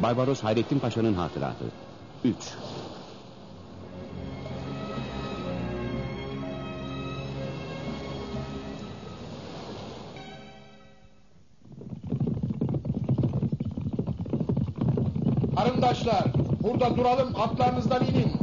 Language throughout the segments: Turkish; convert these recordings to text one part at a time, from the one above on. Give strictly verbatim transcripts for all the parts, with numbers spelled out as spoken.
Barbaros Hayrettin Paşa'nın hatıratı. üç. Arkadaşlar, burada duralım, atlarınızdan inin.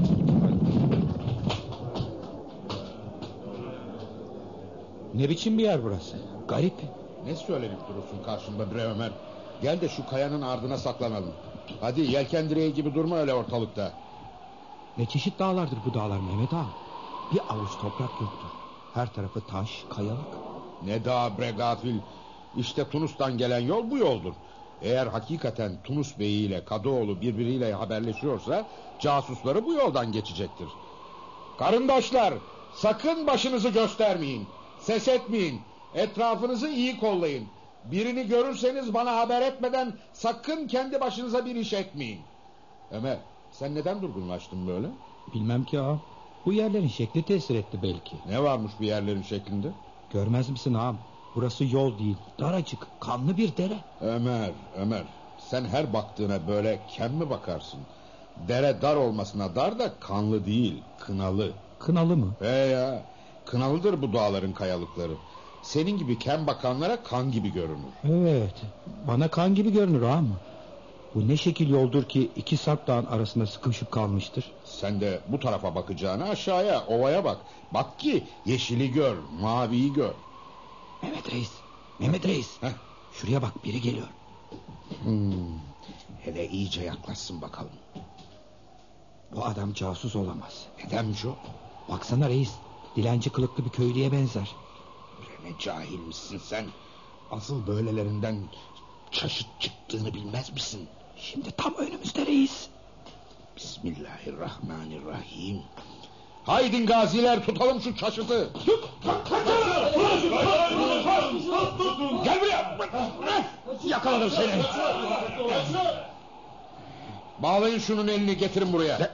Ne biçim bir yer burası? Garip. Ne söylenip durursun karşımda bre Ömer? Gel de şu kayanın ardına saklanalım. Hadi yelken direği gibi durma öyle ortalıkta. Ne çeşit dağlardır bu dağlar Mehmet ağa? Bir avuç toprak yoktur. Her tarafı taş, kayalık. Ne dağ bre gafil. İşte Tunus'tan gelen yol bu yoldur. Eğer hakikaten Tunus Bey ile Kadıoğlu birbiriyle haberleşiyorsa casusları bu yoldan geçecektir. Karındaşlar, sakın başınızı göstermeyin. Ses etmeyin. Etrafınızı iyi kollayın. Birini görürseniz bana haber etmeden sakın kendi başınıza bir iş etmeyin. Ömer, sen neden durgunlaştın böyle? Bilmem ki ağa. Bu yerlerin şekli tesir etti belki. Ne varmış bu yerlerin şeklinde? Görmez misin ağam? Burası yol değil, daracık, kanlı bir dere. Ömer, Ömer, sen her baktığına böyle kem mi bakarsın? Dere dar olmasına dar da kanlı değil, kınalı. Kınalı mı? He ya, kınalıdır bu dağların kayalıkları. Senin gibi kem bakanlara kan gibi görünür. Evet, bana kan gibi görünür ağam. Bu ne şekil yoldur ki iki sarp dağın arasında sıkışıp kalmıştır? Sen de bu tarafa bakacağına aşağıya, ovaya bak. Bak ki yeşili gör, maviyi gör. Mehmet Reis, Mehmet Reis. Heh. Şuraya bak, biri geliyor. Hmm. Hele iyice yaklaşsın bakalım. Bu adam casus olamaz. Nedenmiş o? Baksana reis, dilenci kılıklı bir köylüye benzer. Ne cahil misin sen? Asıl böylelerinden çeşit çıktığını bilmez misin? Şimdi tam önümüzde reis. Bismillahirrahmanirrahim. Haydin gaziler, tutalım şu çaşıtı. Gel buraya. Yakaladım seni. Bağlayın şunun elini, getirin buraya.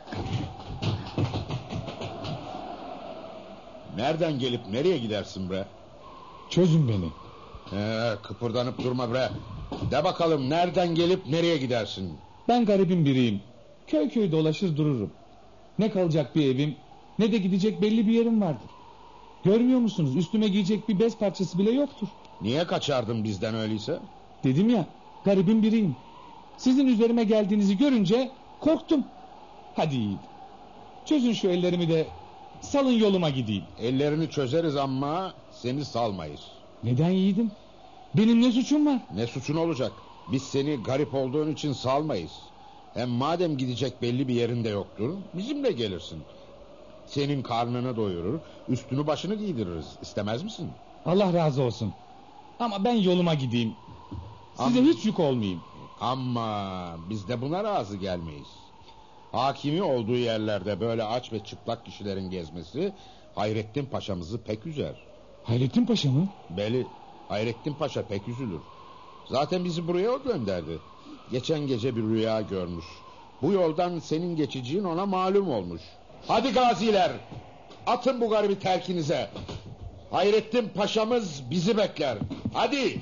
Nereden gelip nereye gidersin bre? Çözün beni. Ee, kıpırdanıp durma bre. De bakalım, nereden gelip nereye gidersin? Ben garibin biriyim. Köy köy dolaşır dururum. Ne kalacak bir evim, ne de gidecek belli bir yerim vardır. Görmüyor musunuz, üstüme giyecek bir bez parçası bile yoktur. Niye kaçardın bizden öyleyse? Dedim ya, garibin biriyim. Sizin üzerime geldiğinizi görünce korktum. Hadi yiğit, çözün şu ellerimi de salın yoluma gideyim. Ellerini çözeriz ama seni salmayız. Neden yiğidim? Benim ne suçum var? Ne suçun olacak? Biz seni garip olduğun için salmayız. Hem madem gidecek belli bir yerinde yoktur, bizimle gelirsin. Senin karnını doyurur, üstünü başını giydiririz. İstemez misin? Allah razı olsun. Ama ben yoluma gideyim. Size Ama... hiç yük olmayayım. Ama biz de buna razı gelmeyiz. Hakimi olduğu yerlerde böyle aç ve çıplak kişilerin gezmesi Hayrettin Paşa'mızı pek üzer. Hayrettin Paşa mı? Beli, Hayrettin Paşa pek üzülür. Zaten bizi buraya o gönderdi. Geçen gece bir rüya görmüş. Bu yoldan senin geçeceğin ona malum olmuş. Hadi gaziler, atın bu garibi terkinize. Hayrettin Paşa'mız bizi bekler. Hadi.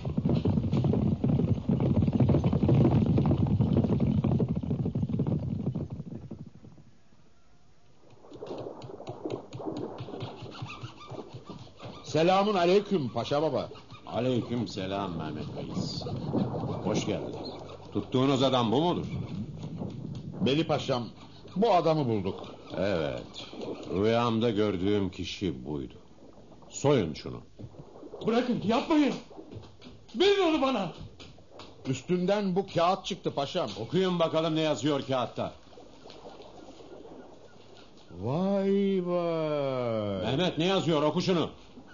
Selamun aleyküm Paşa baba. Aleyküm selam Mehmet Reis. Hoş geldin. Tuttuğunuz adam bu mudur? Beli Paşam, bu adamı bulduk. Evet, rüyamda gördüğüm kişi buydu. Soyun şunu. Bırakın, yapmayın. Verin onu bana. Üstünden bu kağıt çıktı paşam. Okuyun bakalım ne yazıyor kağıtta. Vay vay. Mehmet ne yazıyor, oku şunu.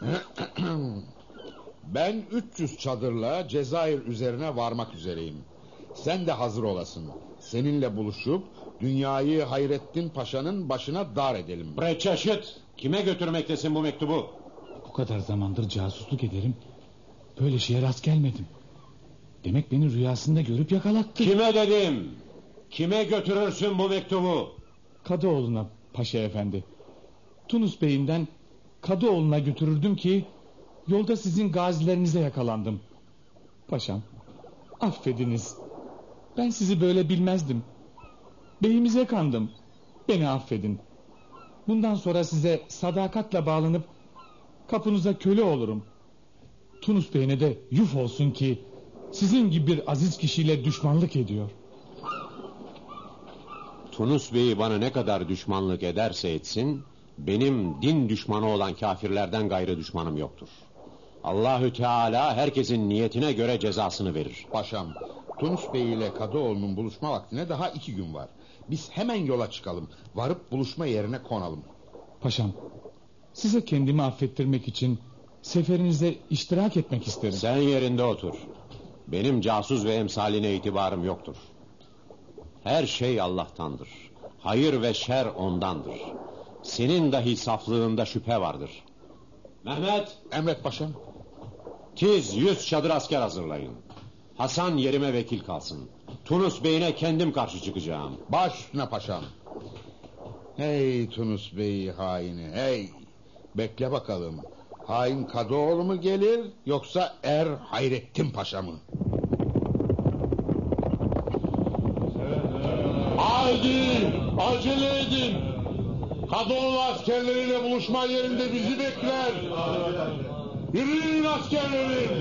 Ben üç yüz çadırla Cezayir üzerine varmak üzereyim. Sen de hazır olasın. Seninle buluşup dünyayı Hayrettin Paşa'nın başına dar edelim. Bre çeşit, kime götürmektesin bu mektubu? Bu kadar zamandır casusluk ederim. Böyle şeye rast gelmedim. Demek beni rüyasında görüp yakalattı. Kime dedim? Kime götürürsün bu mektubu? Kadıoğlu'na Paşa efendi. Tunus Bey'inden Kadıoğlu'na götürürdüm ki yolda sizin gazilerinize yakalandım. Paşam, affediniz. Ben sizi böyle bilmezdim. Beyimize kandım. Beni affedin. Bundan sonra size sadakatle bağlanıp kapınıza köle olurum. Tunus Bey'ine de yuf olsun ki sizin gibi bir aziz kişiyle düşmanlık ediyor. Tunus Bey'i bana ne kadar düşmanlık ederse etsin, benim din düşmanı olan kafirlerden gayrı düşmanım yoktur. Allahü Teala herkesin niyetine göre cezasını verir. Paşam, Tunus Bey ile Kadıoğlu'nun buluşma vaktine daha iki gün var. Biz hemen yola çıkalım. Varıp buluşma yerine konalım. Paşam, size kendimi affettirmek için seferinize iştirak etmek isterim. Sen yerinde otur. Benim casus ve emsaline itibarım yoktur. Her şey Allah'tandır. Hayır ve şer ondandır. Senin dahi saflığında şüphe vardır. Mehmet! Emret paşam. Tiz yüz çadır asker hazırlayın. Hasan yerime vekil kalsın. Tunus Bey'ine kendim karşı çıkacağım. Baş üstüne paşam. Hey Tunus Bey haini hey. Bekle bakalım. Hain Kadıoğlu mu gelir yoksa Er Hayrettin Paşa mı? Haydi acele edin. Kadıoğlu askerleriyle buluşma yerinde bizi bekler. Yürüyün askerlerim.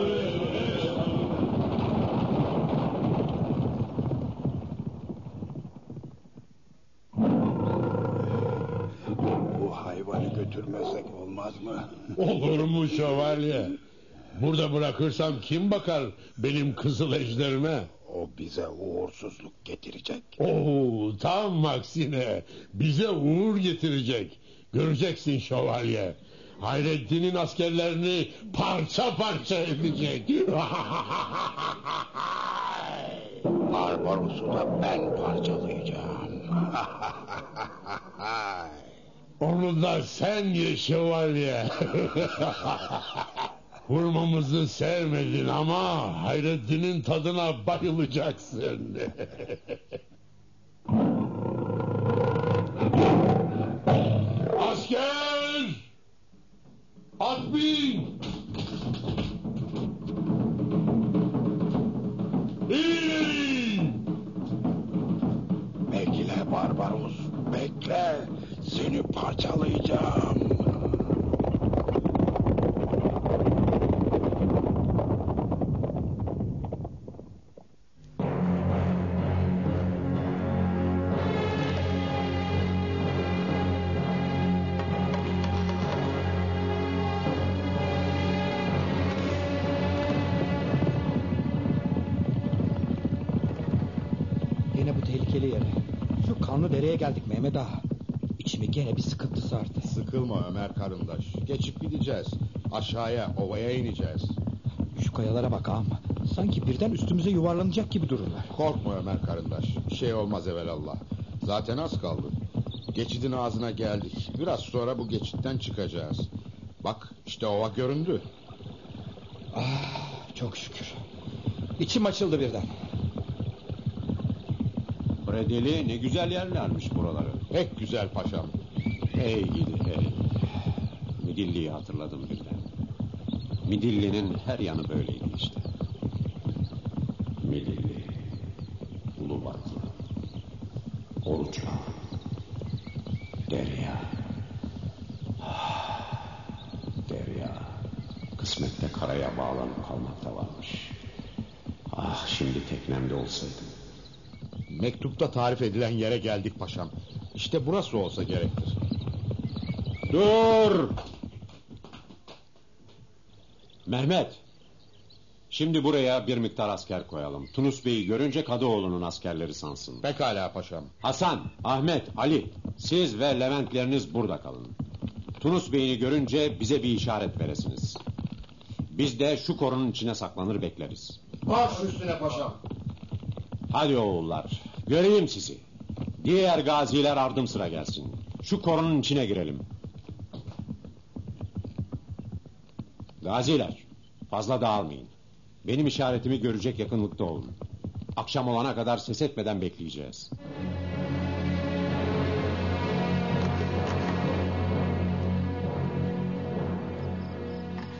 Bu hayvanı götürmesek olmaz mı? Olur mu şövalye? Burada bırakırsam kim bakar benim kızıl ejderime? O bize uğursuzluk getirecek. Oo, tam aksine bize uğur getirecek. Göreceksin şövalye. Hayrettin'in askerlerini parça parça edecek. Barbaros'u da ben parçalayacağım. Onu da sen ye şövalye. Vurmamızı sevmedin ama Hayrettin'in tadına bayılacaksın. Asker! At bin! İn! Bekle Barbaros, bekle. Seni parçalayacağım. Yine bu tehlikeli yere. Şu kanlı dereye geldik Mehmet Ağa. İçimi gene bir sıkıntı sardı. Sıkılma Ömer karındaş. Geçip gideceğiz. Aşağıya ovaya ineceğiz. Şu kayalara bak ağam. Sanki birden üstümüze yuvarlanacak gibi dururlar. Korkma Ömer karındaş. Bir şey olmaz evelallah. Zaten az kaldı. Geçidin ağzına geldik. Biraz sonra bu geçitten çıkacağız. Bak işte ova göründü. Ah, çok şükür. İçim açıldı birden. Predeli ne güzel yerlermiş buraları. Pek güzel paşam. Hey gidi hey. Midilli'yi hatırladım birden. Midilli'nin her yanı böyleydi işte. Midilli, Ulubatlı, Oruçla, Derya. Ah, Derya. Kısmette karaya bağlanıp kalmakta varmış. Ah şimdi teknemde olsaydım. Mektupta tarif edilen yere geldik paşam. İşte burası olsa gerektir. Dur! Mehmet! Şimdi buraya bir miktar asker koyalım. Tunus Bey'i görünce Kadıoğlu'nun askerleri sansın. Pekala paşam. Hasan, Ahmet, Ali, siz ve Leventleriniz burada kalın. Tunus Bey'ini görünce bize bir işaret veresiniz. Biz de şu korunun içine saklanır bekleriz. Baş üstüne paşam. Hadi oğullar, göreyim sizi. Diğer gaziler ardım sıra gelsin. Şu korunun içine girelim. Gaziler, fazla dağılmayın. Benim işaretimi görecek yakınlıkta olun. Akşam olana kadar ses etmeden bekleyeceğiz.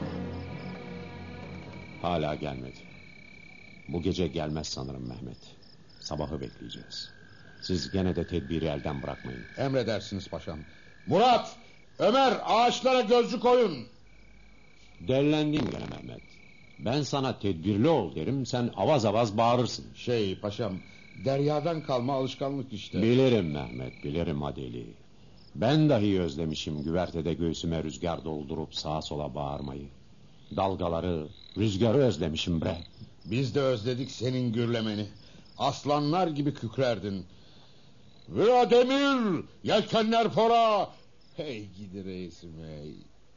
Hala gelmedi. Bu gece gelmez sanırım Mehmet. Sabahı bekleyeceğiz. Siz gene de tedbiri elden bırakmayın. Emredersiniz paşam. Murat, Ömer, ağaçlara gözcü koyun. Derlendin gene Mehmet. Ben sana tedbirli ol derim, sen avaz avaz bağırırsın. Şey paşam, deryadan kalma alışkanlık işte. Bilirim Mehmet, bilirim Adeli. Ben dahi özlemişim güvertede göğsüme rüzgar doldurup sağa sola bağırmayı. Dalgaları, rüzgarı özlemişim bre. Biz de özledik senin gürlemeni. Aslanlar gibi kükrerdin. Vira demir, yelkenler fora. Hey gidi reisim hey.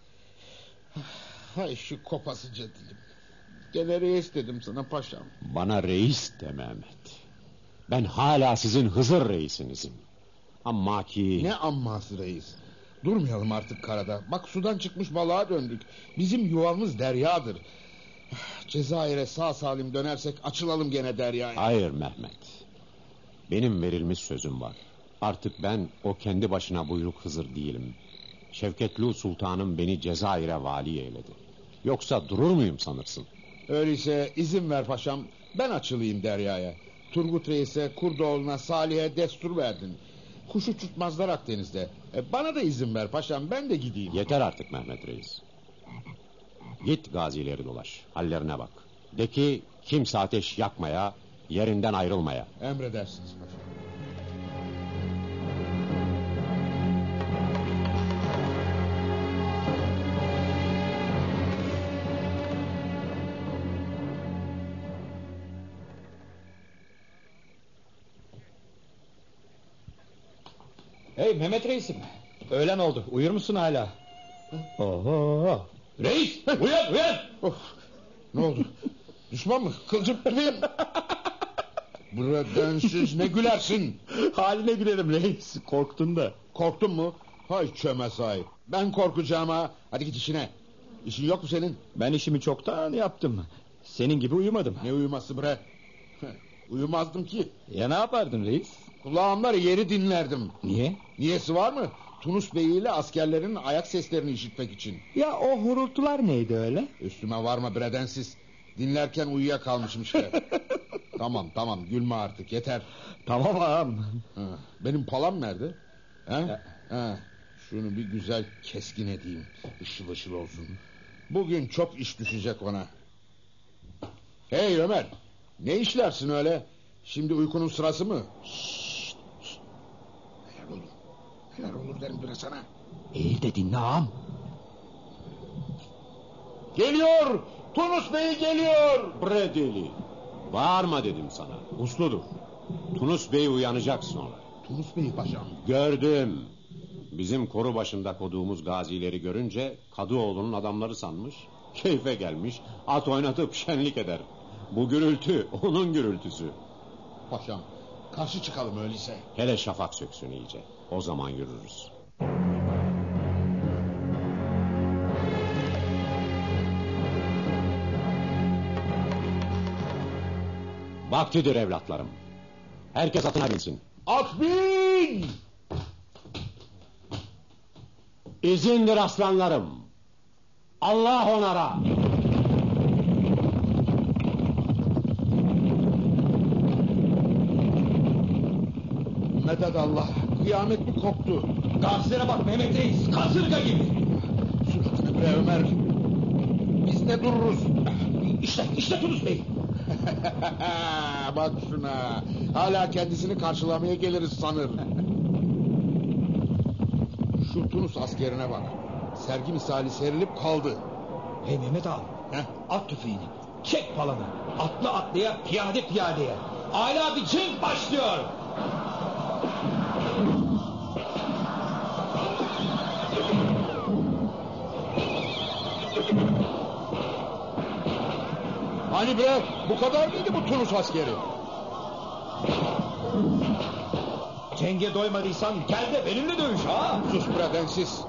Hay şu kopasıca dilim. Gene reis dedim sana paşam. Bana reis de Mehmet. Ben hala sizin Hızır reisinizim. Ama ki... Ne amması reis. Durmayalım artık karada. Bak sudan çıkmış balığa döndük. Bizim yuvamız deryadır. Cezayir'e sağ salim dönersek açılalım gene deryaya. Hayır Mehmet. Benim verilmiş sözüm var. Artık ben o kendi başına buyruk Hızır değilim. Şevketli Sultanım beni Cezayir'e vali eyledi. Yoksa durur muyum sanırsın? Öyleyse izin ver paşam. Ben açılayım deryaya. Turgut Reis'e, Kurdoğlu'na, Salih'e destur verdin. Kuşu tutmazlar Akdeniz'de. E, bana da izin ver paşam, ben de gideyim. Yeter artık Mehmet Reis. Git gazileri dolaş, hallerine bak. De ki kimse ateş yakmaya, yerinden ayrılmaya. Emredersiniz paşam. Hey Mehmet reisim. Öğlen oldu. Uyur musun hala? Oho. Reis uyan uyan. Of, ne oldu? Düşman mı? Kılcık mıyım? Buradensiz ne gülersin? Haline gülerim reis. Korktun da. Korktun mu? Hay çöme sahip. Ben korkacağım ha. Hadi git işine. İşin yok mu senin? Ben işimi çoktan yaptım. Senin gibi uyumadım. Ne uyuması bre? Uyumazdım ki. Ya ne yapardın reis? Kulağımda yeri dinlerdim. Niye? Niyesi var mı? Tunus Bey ile askerlerin ayak seslerini işitmek için. Ya o hurultular neydi öyle? Üstüme varma bredensiz. Dinlerken uyuyakalmışım işte. Tamam tamam gülme artık yeter. Tamam ağam. Ha, benim palam nerede? Ha? Ha, şunu bir güzel keskin edeyim. Işıl ışıl olsun. Bugün çok iş düşecek ona. Hey Ömer. Ne işlersin öyle? Şimdi uykunun sırası mı? Şşşt, şşt. Neler olur? Neler olur derim bre sana. Eğil de dinle ağam. Geliyor! Tunus Bey geliyor! Bre deli. Bağırma dedim sana. Usludur. Tunus Bey uyanacak sonra. Tunus Bey paşam. Gördüm. Bizim koru başında koduğumuz gazileri görünce Kadıoğlu'nun adamları sanmış. Keyfe gelmiş. At oynatıp şenlik eder. Bu gürültü onun gürültüsü. Paşam karşı çıkalım öyleyse. Hele şafak söksün iyice. O zaman yürürüz. Vaktidir evlatlarım. Herkes atına binsin. At bin! İzindir aslanlarım. Allah onara. Medet Allah. Kıyamet mi koptu? Gazilere bak Mehmet reis. Kasırga gibi. Suratını bre Ömer. Biz ne dururuz? İşte, işte Tunus Bey. Bak şuna. Hala kendisini karşılamaya geliriz sanır. Şu Tunus askerine bak. Sergi misali serilip kaldı. Hey Mehmet ağam. Heh. At tüfeğini. Çek palanı. Atlı atlıya, piyade piyadeye. Hala bir cenk başlıyor. Hani bre bu kadar mıydı bu Tunus askeri? Cenge doymadıysan gel de benimle dövüş ha. Sus bre densiz.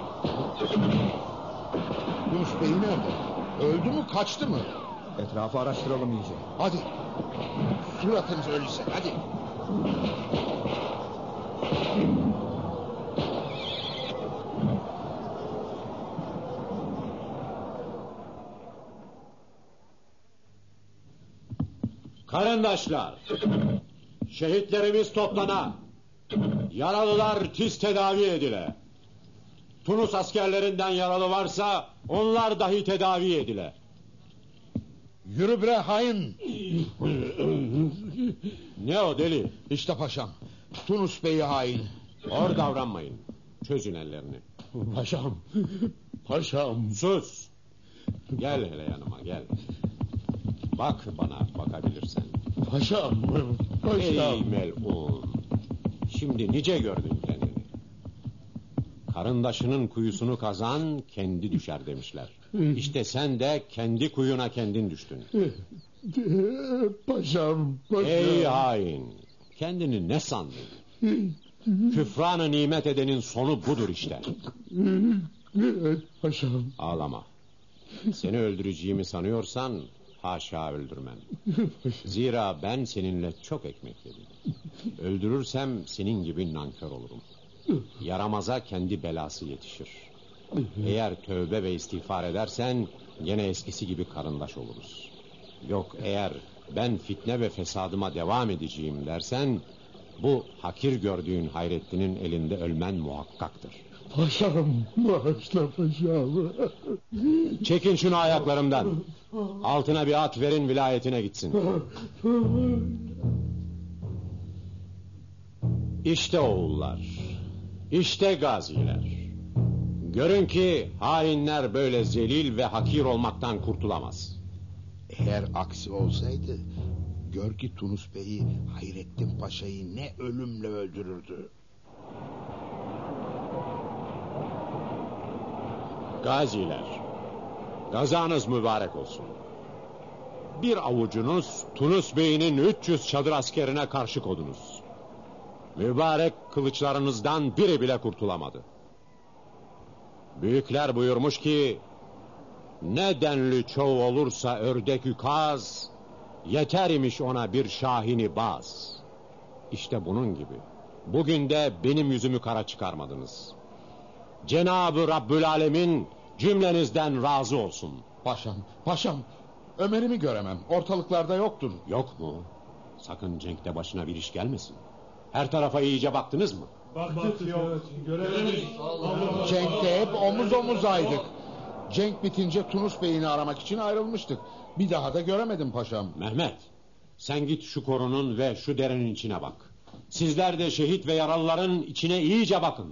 Tunus Bey nerede? Öldü mü kaçtı mı? Etrafı araştıralım iyice. Hadi. Suratınız öyleyse hadi. Karındaşlar, Şehitlerimiz toplana. Yaralılar tiz tedavi edile. Tunus askerlerinden yaralı varsa onlar dahi tedavi edile. Yürü bre hain. Ne o deli? İşte paşam. Tunus Bey'i hain. Hor davranmayın. Çözün ellerini. Paşam. Paşam. Sus. Gel hele yanıma gel. Bak bana bakabilirsen. Paşam. Paşam. Ey melun. Şimdi nice gördün kendini. Karındaşının kuyusunu kazan kendi düşer demişler. İşte sen de kendi kuyuna kendin düştün. Paşam. Paşam. Ey hain. Kendini ne sandın? Küfranı nimet edenin sonu budur işte. Evet paşam. Ağlama. Seni öldüreceğimi sanıyorsan haşa öldürmem. Zira ben seninle çok ekmek yedim. Öldürürsem senin gibi nankör olurum. Yaramaza kendi belası yetişir. Eğer tövbe ve istiğfar edersen gene eskisi gibi karındaş oluruz. Yok eğer ben fitne ve fesadıma devam edeceğim dersen bu hakir gördüğün Hayrettin'in elinde ölmen muhakkaktır. Paşam, bağışla paşam. Çekin şunu ayaklarımdan. Altına bir at verin, vilayetine gitsin. İşte oğullar, işte gaziler. Görün ki hainler böyle zelil ve hakir olmaktan kurtulamaz. Eğer aksi olsaydı, gör ki Tunus Bey'i Hayrettin Paşa'yı ne ölümle öldürürdü. Gaziler, gazanız mübarek olsun. Bir avucunuz Tunus Bey'inin üç yüz çadır askerine karşı kodunuz. Mübarek kılıçlarınızdan biri bile kurtulamadı. Büyükler buyurmuş ki, ne denli çoğu olursa ördek yukaz, yeter imiş ona bir şahini baz. İşte bunun gibi. Bugün de benim yüzümü kara çıkarmadınız. Cenab-ı Rabbül Alemin cümlenizden razı olsun. Paşam, paşam. Ömer'imi göremem. Ortalıklarda yoktur. Yok mu? Sakın Cenk'te başına bir iş gelmesin. Her tarafa iyice baktınız mı? Baktık yok. Göremedik. Cenk'te hep omuz omuzaydık. Cenk bitince Tunus Bey'ini aramak için ayrılmıştık. Bir daha da göremedim paşam. Mehmet, sen git şu korunun ve şu derenin içine bak. Sizler de şehit ve yaralıların içine iyice bakın.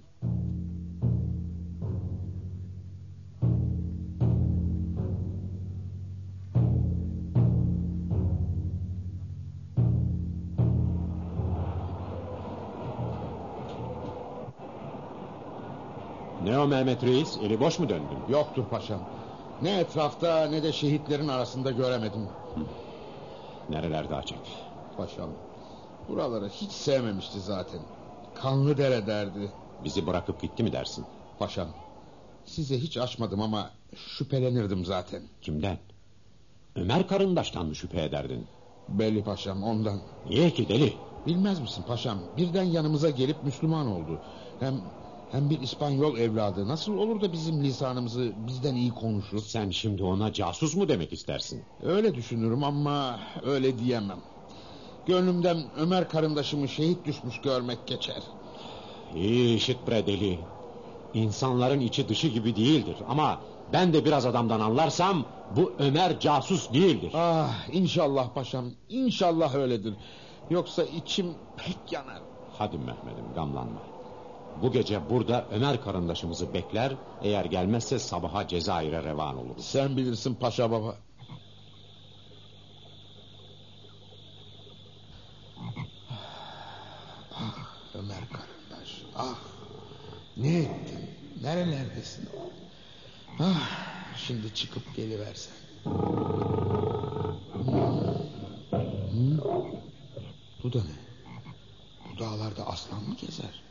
Ne o Mehmet Reis, eli boş mu döndün? Yoktur paşam. Ne etrafta ne de şehitlerin arasında göremedim. Hı. Nerelerde acep? Paşam, buraları hiç sevmemişti zaten. Kanlı dere derdi. Bizi bırakıp gitti mi dersin? Paşam, size hiç açmadım ama şüphelenirdim zaten. Kimden? Ömer Karındaş'tan mı şüphe ederdin? Belli paşam, ondan. Niye ki deli? Bilmez misin paşam, birden yanımıza gelip Müslüman oldu. Hem hem bir İspanyol evladı nasıl olur da bizim lisanımızı bizden iyi konuşur? Sen şimdi ona casus mu demek istersin? Öyle düşünürüm ama öyle diyemem. Gönlümden Ömer Karındaş'ımı şehit düşmüş görmek geçer. İyi işit bre deli. İnsanların içi dışı gibi değildir ama ben de biraz adamdan anlarsam bu Ömer casus değildir. Ah, inşallah paşam, inşallah öyledir. Yoksa içim pek yanar. Hadi Mehmet'im, gamlanma. Bu gece burada Ömer Karındaş'ımızı bekler, eğer gelmezse sabaha Cezayir'e revan oluruz. Sen bilirsin paşa baba. Ah Ömer Karındaş, ah ne ettin, nerelerdesin? Ah, şimdi çıkıp geliversen. Hmm. Bu da ne? Bu dağlarda aslan mı gezer?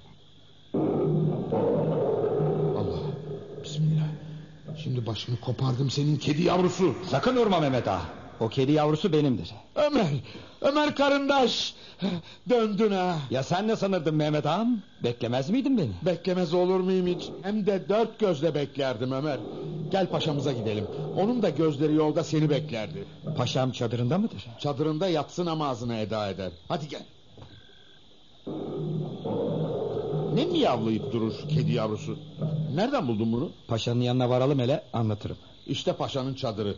Allah, bismillah. Şimdi başını kopardım senin kedi yavrusu. Sakın durma Mehmet Ağa. O kedi yavrusu benimdir. Ömer, Ömer karındaş. Döndün ha. Ya sen ne sanırdın Mehmet ağam? Beklemez miydin beni? Beklemez olur muyum hiç? Hem de dört gözle beklerdim Ömer. Gel paşamıza gidelim. Onun da gözleri yolda seni beklerdi. Paşam çadırında mıdır? Çadırında yatsı namazını eda eder. Hadi gel. Ne miyavlayıp durur kedi yavrusu? Nereden buldun bunu? Paşanın yanına varalım hele, anlatırım. İşte paşanın çadırı.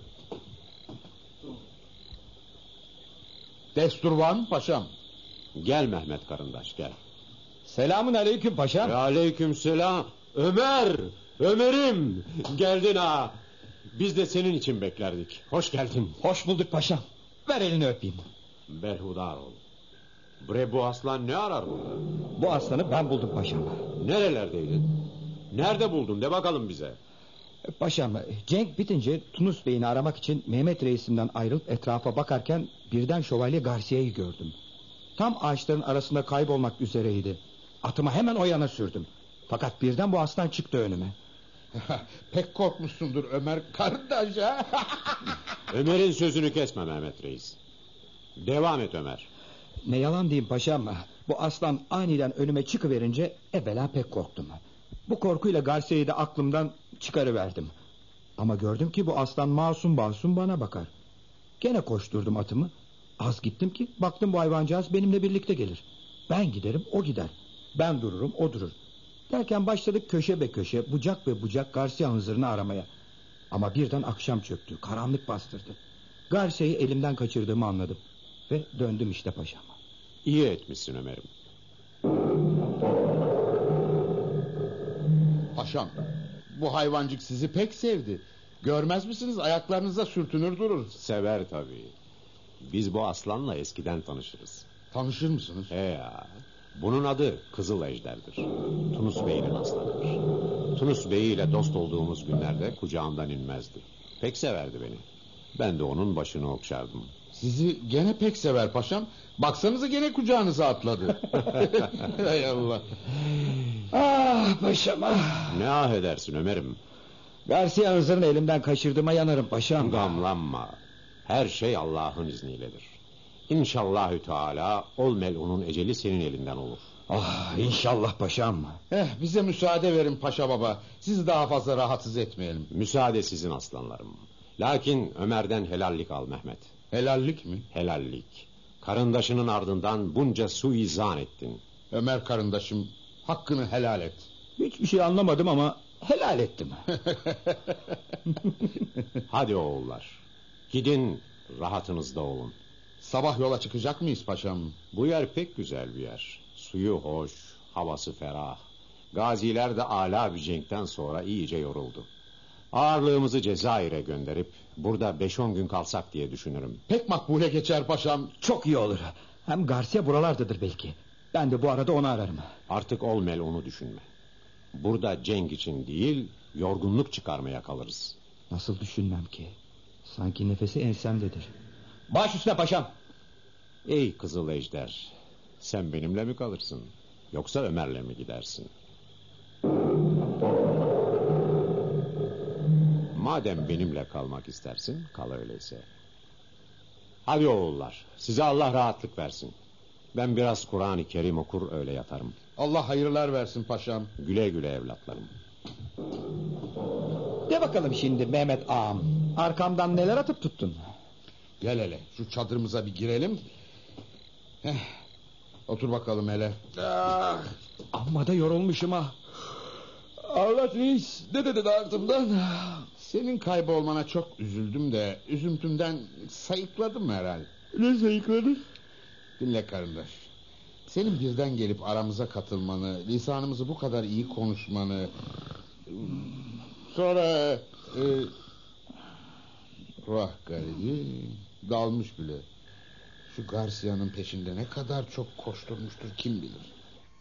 Destur var mı paşam? Gel Mehmet karındaş, gel. Selamun aleyküm paşam. Ve aleyküm selam. Ömer, Ömer'im, geldin ha. Biz de senin için beklerdik. Hoş geldin. Hoş bulduk paşam. Ver elini öpeyim. Berhudar ol. Bre, bu aslan ne arar burada? Bu aslanı ben buldum paşam. Nerelerdeydin? Nerede buldun, de bakalım bize. Paşam, cenk bitince Tunus Bey'ini aramak için Mehmet Reisim'den ayrılıp etrafa bakarken birden Şövalye Garcia'yı gördüm. Tam ağaçların arasında kaybolmak üzereydi. Atımı hemen o yana sürdüm. Fakat birden bu aslan çıktı önüme. Pek korkmuşsundur Ömer kardeş ha? Ömer'in sözünü kesme Mehmet Reis. Devam et Ömer. Ne yalan diyeyim paşam, bu aslan aniden önüme çıkıverince evvela pek korktum. Bu korkuyla Garcia'yı da aklımdan çıkarıverdim. Ama gördüm ki bu aslan masum masum bana bakar. Gene koşturdum atımı. Az gittim ki baktım bu hayvancağız benimle birlikte gelir. Ben giderim, o gider. Ben dururum, o durur. Derken başladık köşe be köşe, bucak be bucak Garcia hınzırını aramaya. Ama birden akşam çöktü, karanlık bastırdı. Garcia'yı elimden kaçırdığımı anladım. Ve döndüm işte paşam. İyi etmişsin Ömer'im. Paşam, bu hayvancık sizi pek sevdi. Görmez misiniz, ayaklarınıza sürtünür durur. Sever tabii. Biz bu aslanla eskiden tanışırız. Tanışır mısınız? He ya. Bunun adı Kızıl Ejder'dir. Tunus Bey'in aslanıdır. Tunus Bey ile dost olduğumuz günlerde kucağımdan inmezdi. Pek severdi beni. Ben de onun başını okşardım. Sizi gene pek sever paşam. Baksanıza gene kucağınıza atladı. Hay Allah. Ah paşam ah. Ne ah edersin Ömer'im. Garcia hınzırını elimden kaçırdığıma yanarım paşam. Gamlanma. Her şey Allah'ın izniyledir. İnşallahü Teala ol melunun eceli senin elinden olur. Ah inşallah paşam. Eh, bize müsaade verin paşa baba. Sizi daha fazla rahatsız etmeyelim. Müsaade sizin aslanlarım. Lakin Ömer'den helallik al Mehmet. Helallik mi? Helallik. Karındaşının ardından bunca suizan ettin. Ömer karındaşım, hakkını helal et. Hiçbir şey anlamadım ama helal ettim. Hadi oğullar. Gidin rahatınızda olun. Sabah yola çıkacak mıyız paşam? Bu yer pek güzel bir yer. Suyu hoş, havası ferah. Gaziler de âlâ bir cenkten sonra iyice yoruldu. Ağırlığımızı Cezayir'e gönderip burada beş on gün kalsak diye düşünürüm. Pek makbule geçer paşam. Çok iyi olur. Hem Garcia buralardadır belki. Ben de bu arada onu ararım. Artık ol melunu düşünme. Burada cenk için değil, yorgunluk çıkarmaya kalırız. Nasıl düşünmem ki? Sanki nefesi ensemdedir. Baş üstüne paşam. Ey Kızıl Ejder, sen benimle mi kalırsın? Yoksa Ömer'le mi gidersin? Madem benimle kalmak istersin, kal öyleyse. Hadi oğullar, size Allah rahatlık versin. Ben biraz Kur'an-ı Kerim okur öyle yatarım. Allah hayırlar versin paşam. Güle güle evlatlarım. De bakalım şimdi Mehmet ağam, arkamdan neler atıp tuttun? Gel hele şu çadırımıza bir girelim. Heh, otur bakalım hele. Ah, amma da yorulmuşum ha. Allah reis, ne dedi ardımdan? Senin kaybolmana çok üzüldüm de üzüntümden sayıkladım herhal. Ne sayıkladın? Dinle kardeş. Senin birden gelip aramıza katılmanı, lisanımızı bu kadar iyi konuşmanı, sonra e, vah garibi dalmış bile. Şu Garcia'nın peşinde ne kadar çok koşturmuştur kim bilir.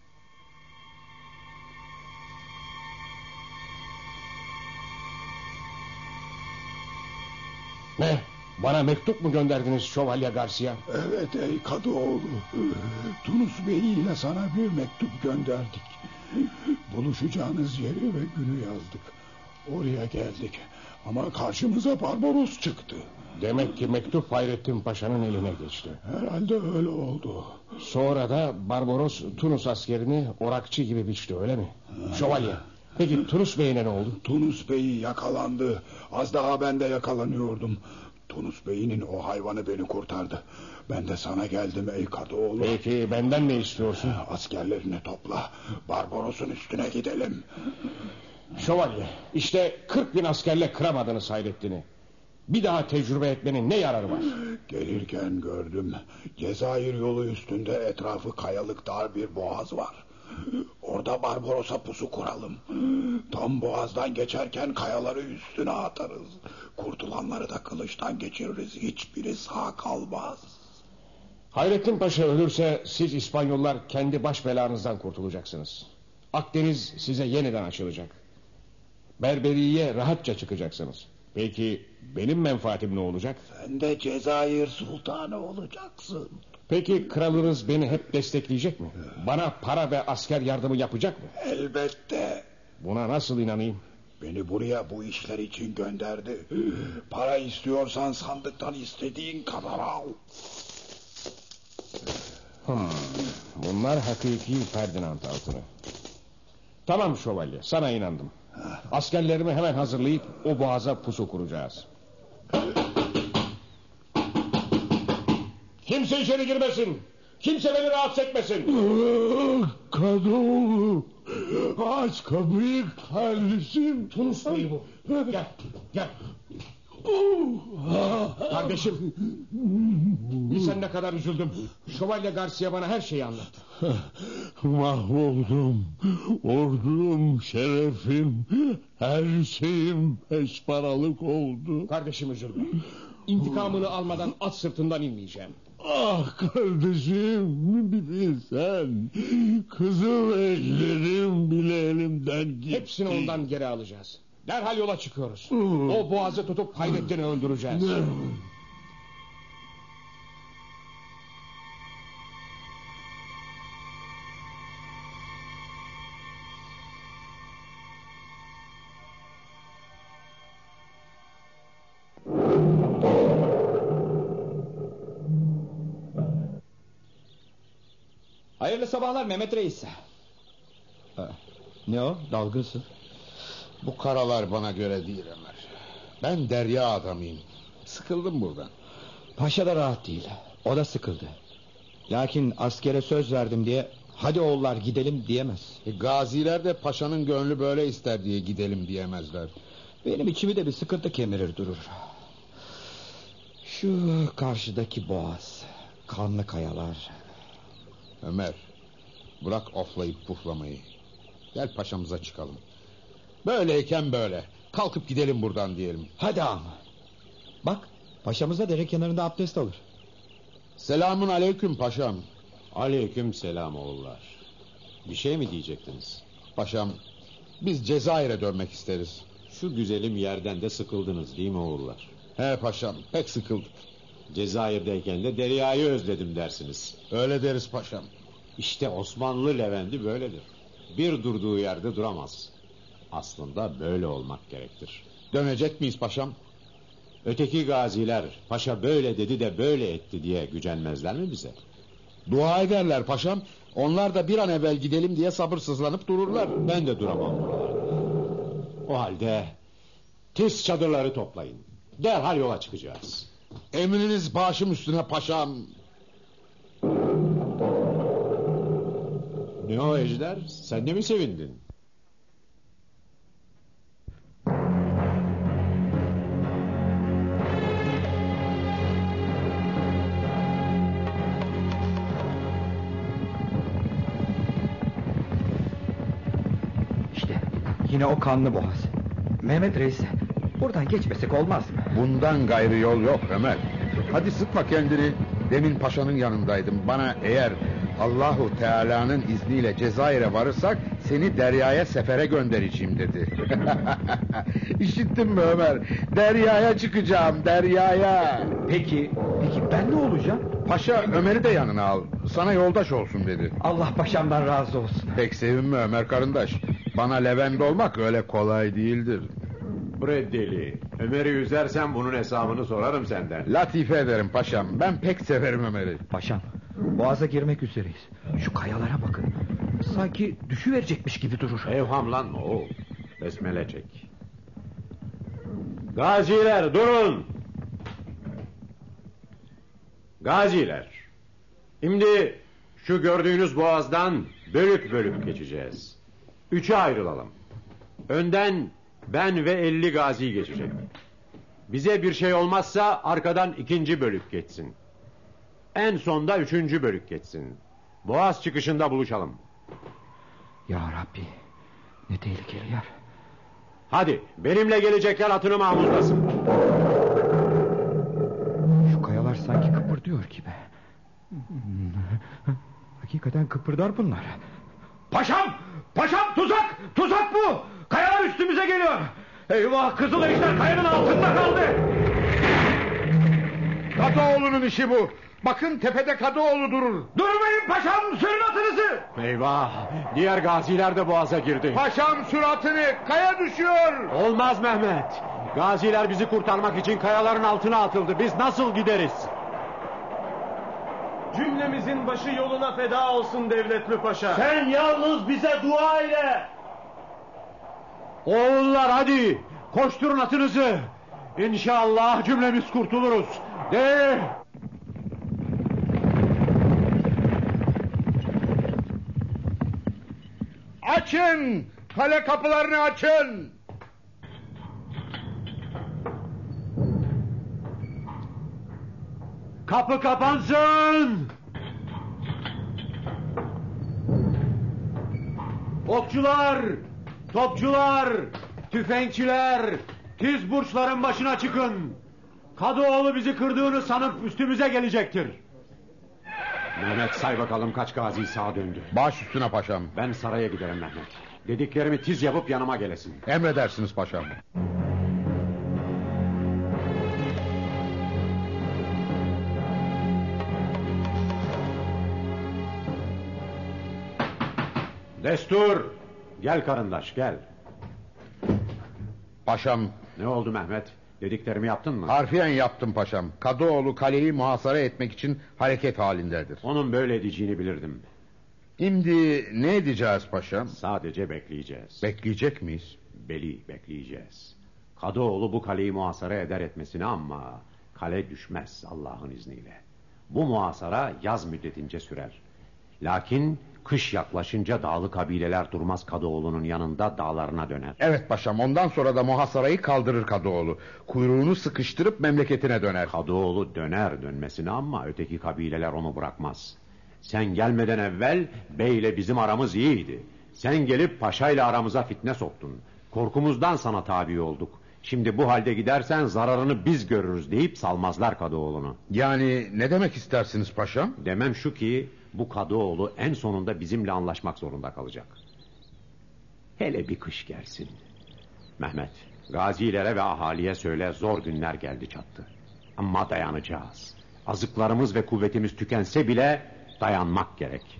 Ne? Bana mektup mu gönderdiniz Şövalye Garcia? Evet ey Kadıoğlu. Tunus Bey ile sana bir mektup gönderdik. Buluşacağınız yeri ve günü yazdık. Oraya geldik. Ama karşımıza Barbaros çıktı. Demek ki mektup Hayrettin Paşa'nın eline geçti. Herhalde öyle oldu. Sonra da Barbaros Tunus askerini orakçı gibi biçti, öyle mi? Şövalye, peki Tunus Bey'ine ne oldu? Tunus Bey'i yakalandı. Az daha ben de yakalanıyordum. Tunus Bey'inin o hayvanı beni kurtardı. Ben de sana geldim ey Kadıoğlu. Peki benden ne istiyorsun? Askerlerini topla. Barbaros'un üstüne gidelim. Şövalye, işte kırk bin askerle kıramadınız Hayrettin'i. Bir daha tecrübe etmenin ne yararı var? Gelirken gördüm. Cezayir yolu üstünde etrafı kayalık dar bir boğaz var. Orada Barbaros'a pusu kuralım. Tam boğazdan geçerken kayaları üstüne atarız. Kurtulanları da kılıçtan geçiririz. Hiçbiri sağ kalmaz. Hayrettin Paşa ölürse siz İspanyollar kendi baş belanızdan kurtulacaksınız. Akdeniz size yeniden açılacak. Berberiye rahatça çıkacaksınız. Peki benim menfaatim ne olacak? Sen de Cezayir sultanı olacaksın. Peki kralınız beni hep destekleyecek mi? Bana para ve asker yardımı yapacak mı? Elbette. Buna nasıl inanayım? Beni buraya bu işler için gönderdi. Para istiyorsan sandıktan istediğin kadar al. Hmm, bunlar hakiki Ferdinand altını. Tamam şövalye, sana inandım. Askerlerimi hemen hazırlayıp o boğaza pusu kuracağız. Kimse içeri girmesin. Kimse beni rahatsız etmesin. Kadıoğlu, aç kapıyı kardeşim. Tunus Bey bu. Gel, gel. Kardeşim, bilsen ne kadar üzüldüm. Şövalye Garcia bana her şeyi anlattı. Mahvoldum. Ordum, şerefim, her şeyim beş paralık oldu. Kardeşim üzülme. İntikamını almadan at sırtından inmeyeceğim. Ah kardeşim, bir bilsen. Kızım ellerim bile elimden gitti. Hepsini ondan geri alacağız. Derhal yola çıkıyoruz. O boğazı tutup Hayrettin'i öldüreceğiz. Hayırlı sabahlar Mehmet Reis. Ha, ne o, dalgınsın? Bu karalar bana göre değil Ömer. Ben derya adamıyım. Sıkıldım buradan. Paşa da rahat değil. O da sıkıldı. Lakin askere söz verdim diye hadi oğullar gidelim diyemez. E, gaziler de paşanın gönlü böyle ister diye gidelim diyemezler. Benim içimi de bir sıkıntı kemirir durur. Şu karşıdaki boğaz, kanlı kayalar. Ömer, bırak oflayıp puflamayı. Gel paşamıza çıkalım. Böyleyken böyle. Kalkıp gidelim buradan diyelim. Hadi ağam. Bak, paşamız da dere kenarında abdest alır. Selamun aleyküm paşam. Aleyküm selam oğullar. Bir şey mi diyecektiniz? Paşam, biz Cezayir'e dönmek isteriz. Şu güzelim yerden de sıkıldınız değil mi oğullar? He paşam, pek sıkıldık. Cezayir'deyken de Derya'yı özledim dersiniz. Öyle deriz paşam. İşte Osmanlı Levent'i böyledir. Bir durduğu yerde duramaz. Aslında böyle olmak gerektir. Dönecek miyiz paşam? Öteki gaziler paşa böyle dedi de böyle etti diye gücenmezler mi bize? Dua ederler paşam. Onlar da bir an evvel gidelim diye sabırsızlanıp dururlar. Ben de duramam buralarda. O halde tez çadırları toplayın. Derhal yola çıkacağız. Emriniz başım üstüne paşam. Ne o Ejder? Sen de mi sevindin? İşte yine o kanlı boğaz. Mehmet Reis, buradan geçmesek olmaz mı? Bundan gayrı yol yok Ömer. Hadi sıkma kendini. Demin paşanın yanındaydım. Bana eğer Allahu Teala'nın izniyle Cezayir'e varırsak seni deryaya sefere göndereceğim dedi. İşittin mi Ömer? Deryaya çıkacağım, deryaya. Peki, peki ben ne olacağım? Paşa Ömer'i de yanına al. Sana yoldaş olsun dedi. Allah paşamdan razı olsun. Pek sevinme Ömer karındaş. Bana Levent olmak öyle kolay değildir. Bre deli. Ömer'i üzersen bunun hesabını sorarım senden. Latife ederim paşam. Ben pek severim Ömer'i. Paşam, boğaza girmek üzereyiz. Şu kayalara bakın. Sanki düşüverecekmiş gibi durur. Evhamlanma oğul. Besmele çek. Gaziler durun. Gaziler. Şimdi şu gördüğünüz boğazdan bölük bölük geçeceğiz. Üçe ayrılalım. Önden ben ve elli gazi geçecek. Bize bir şey olmazsa arkadan ikinci bölük geçsin. En sonda üçüncü bölük geçsin. Boğaz çıkışında buluşalım. Ya Rabbi, ne tehlikeli yer. Hadi benimle gelecekler atını mahmuzlasın. Şu kayalar sanki kıpırdıyor gibi. Hakikaten kıpırdar bunlar. Paşam! Paşam tuzak! Tuzak bu! Kayalar üstümüze geliyor! Eyvah, Kızıl Ejder kayanın altında kaldı! Kadıoğlu'nun işi bu. Bakın tepede Kadıoğlu durur. Durmayın paşam, sürün atınızı! Eyvah! Diğer gaziler de boğaza girdi. Paşam süratini, kaya düşüyor. Olmaz Mehmet. Gaziler bizi kurtarmak için kayaların altına atıldı. Biz nasıl gideriz? Cümlemizin başı yoluna feda olsun Devletli Paşa. Sen yalnız bize dua ile. Oğullar hadi koşturun atınızı. İnşallah cümlemiz kurtuluruz. De. Açın! Kale kapılarını açın! Kapı kapansın! Okçular, topçular, tüfekçiler, tiz burçların başına çıkın. Kadıoğlu bizi kırdığını sanıp üstümüze gelecektir. Mehmet say bakalım kaç gazi sağa döndü. Baş üstüne paşam. Ben saraya giderim Mehmet. Dediklerimi tiz yapıp yanıma gelesin. Emredersiniz paşam. Destur! Gel karındaş gel. Paşam. Ne oldu Mehmet? Dediklerimi yaptın mı? Harfiyen yaptım paşam. Kadıoğlu kaleyi muhasara etmek için hareket halindedir. Onun böyle edeceğini bilirdim. Şimdi ne edeceğiz paşam? Sadece bekleyeceğiz. Bekleyecek miyiz? Beli bekleyeceğiz. Kadıoğlu bu kaleyi muhasara eder etmesine ama kale düşmez Allah'ın izniyle. Bu muhasara yaz müddetince sürer. Lakin kış yaklaşınca dağlı kabileler durmaz Kadıoğlu'nun yanında dağlarına döner. Evet paşam, ondan sonra da muhasarayı kaldırır Kadıoğlu. Kuyruğunu sıkıştırıp memleketine döner. Kadıoğlu döner dönmesine ama öteki kabileler onu bırakmaz. Sen gelmeden evvel beyle bizim aramız iyiydi. Sen gelip paşayla aramıza fitne soktun. Korkumuzdan sana tabi olduk. Şimdi bu halde gidersen zararını biz görürüz deyip salmazlar Kadıoğlu'nu. Yani ne demek istersiniz paşam? Demem şu ki bu Kadıoğlu en sonunda bizimle anlaşmak zorunda kalacak. Hele bir kış gelsin. Mehmet, gazilere ve ahaliye söyle, zor günler geldi çattı. Ama dayanacağız. Azıklarımız ve kuvvetimiz tükense bile dayanmak gerek.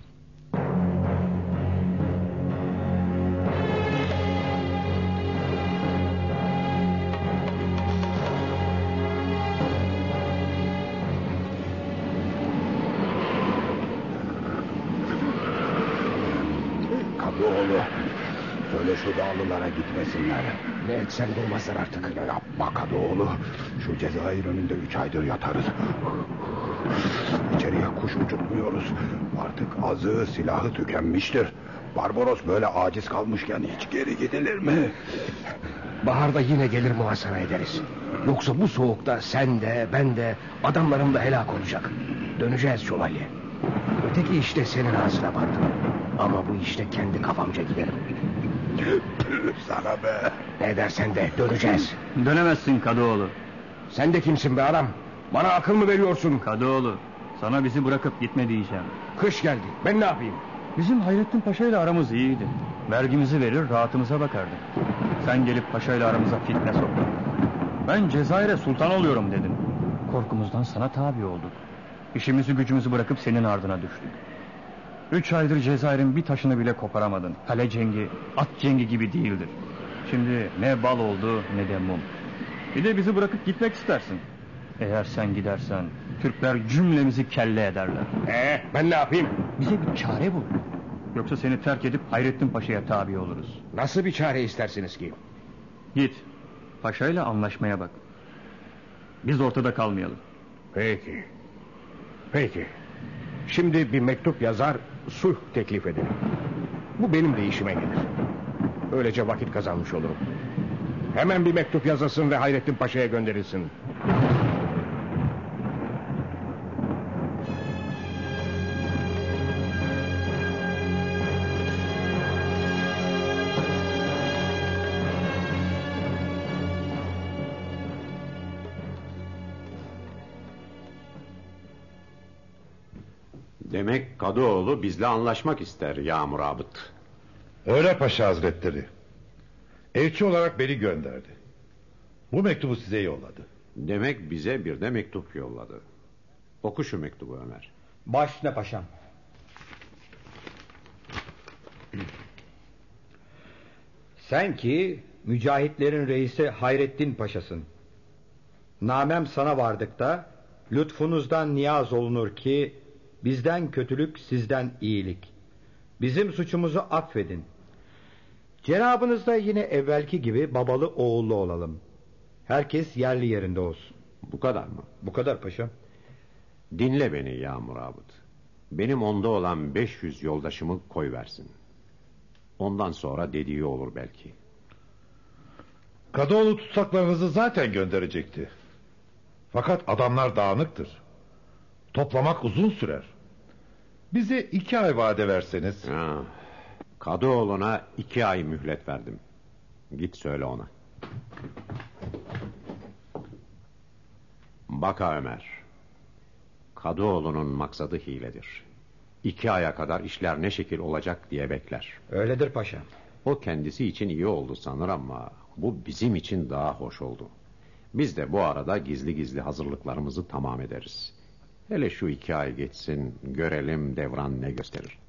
Kadıoğlu, söyle şu dağlılara gitmesinler. Ne etsen durmazlar artık. Yapma Kadıoğlu. Şu Cezayir önünde üç aydır yatarız. İçeriye kuş uçurtmuyoruz. Artık azığı silahı tükenmiştir. Barbaros böyle aciz kalmışken hiç geri gidilir mi? Baharda yine gelir muhasara ederiz. Yoksa bu soğukta sen de ben de adamlarım da helak olacak. Döneceğiz şövalye. Öteki işte senin ağzına battım. Ama bu işte kendi kafamca giderim. Sana be. Ne dersen de döneceğiz. Dönemezsin Kadıoğlu. Sen de kimsin be adam? Bana akıl mı veriyorsun? Kadıoğlu, sana bizi bırakıp gitme diyeceğim. Kış geldi, ben ne yapayım? Bizim Hayrettin Paşa ile aramız iyiydi. Vergimizi verir, rahatımıza bakardık. Sen gelip Paşa ile aramıza fitne soktun. Ben Cezayir'e sultan oluyorum dedin. Korkumuzdan sana tabi olduk. İşimizi gücümüzü bırakıp senin ardına düştük. Üç aydır Cezayir'in bir taşını bile koparamadın. Kale cengi, at cengi gibi değildir. Şimdi ne bal oldu ne de mum. Bir de bizi bırakıp gitmek istersin. Eğer sen gidersen Türkler cümlemizi kelle ederler. Ee, ben ne yapayım? Bize bir çare bul. Yoksa seni terk edip Hayrettin Paşa'ya tabi oluruz. Nasıl bir çare istersiniz ki? Git. Paşa'yla anlaşmaya bak. Biz ortada kalmayalım. Peki. Peki. Şimdi bir mektup yazar, sulh teklif edelim. Bu benim de işime gelir. Öylece vakit kazanmış olurum. Hemen bir mektup yazılsın ve Hayrettin Paşa'ya gönderilsin. Demek Kadıoğlu bizle anlaşmak ister ya Murabıt. Öyle Paşa Hazretleri. Elçi olarak beni gönderdi. Bu mektubu size yolladı. Demek bize bir de mektup yolladı. Oku şu mektubu Ömer. Başla paşam. Sen ki mücahitlerin reisi Hayrettin Paşa'sın. Namem sana vardıkta lütfunuzdan niyaz olunur ki bizden kötülük sizden iyilik. Bizim suçumuzu affedin. Cenabınızda yine evvelki gibi babalı oğullu olalım. Herkes yerli yerinde olsun. Bu kadar mı? Bu kadar paşam. Dinle beni ya Murabıt. Benim onda olan beş yüz yoldaşımı koyversin. Ondan sonra dediği olur belki. Kadıoğlu tutsaklarınızı zaten gönderecekti. Fakat adamlar dağınıktır. Toplamak uzun sürer. Bize iki ay vade verseniz. Ha, Kadıoğlu'na iki ay mühlet verdim. Git söyle ona. Baka Ömer. Kadıoğlu'nun maksadı hiledir. İki aya kadar işler ne şekil olacak diye bekler. Öyledir paşam. O kendisi için iyi oldu sanır ama bu bizim için daha hoş oldu. Biz de bu arada gizli gizli hazırlıklarımızı tamam ederiz. Hele şu iki ay geçsin, görelim devran ne gösterir.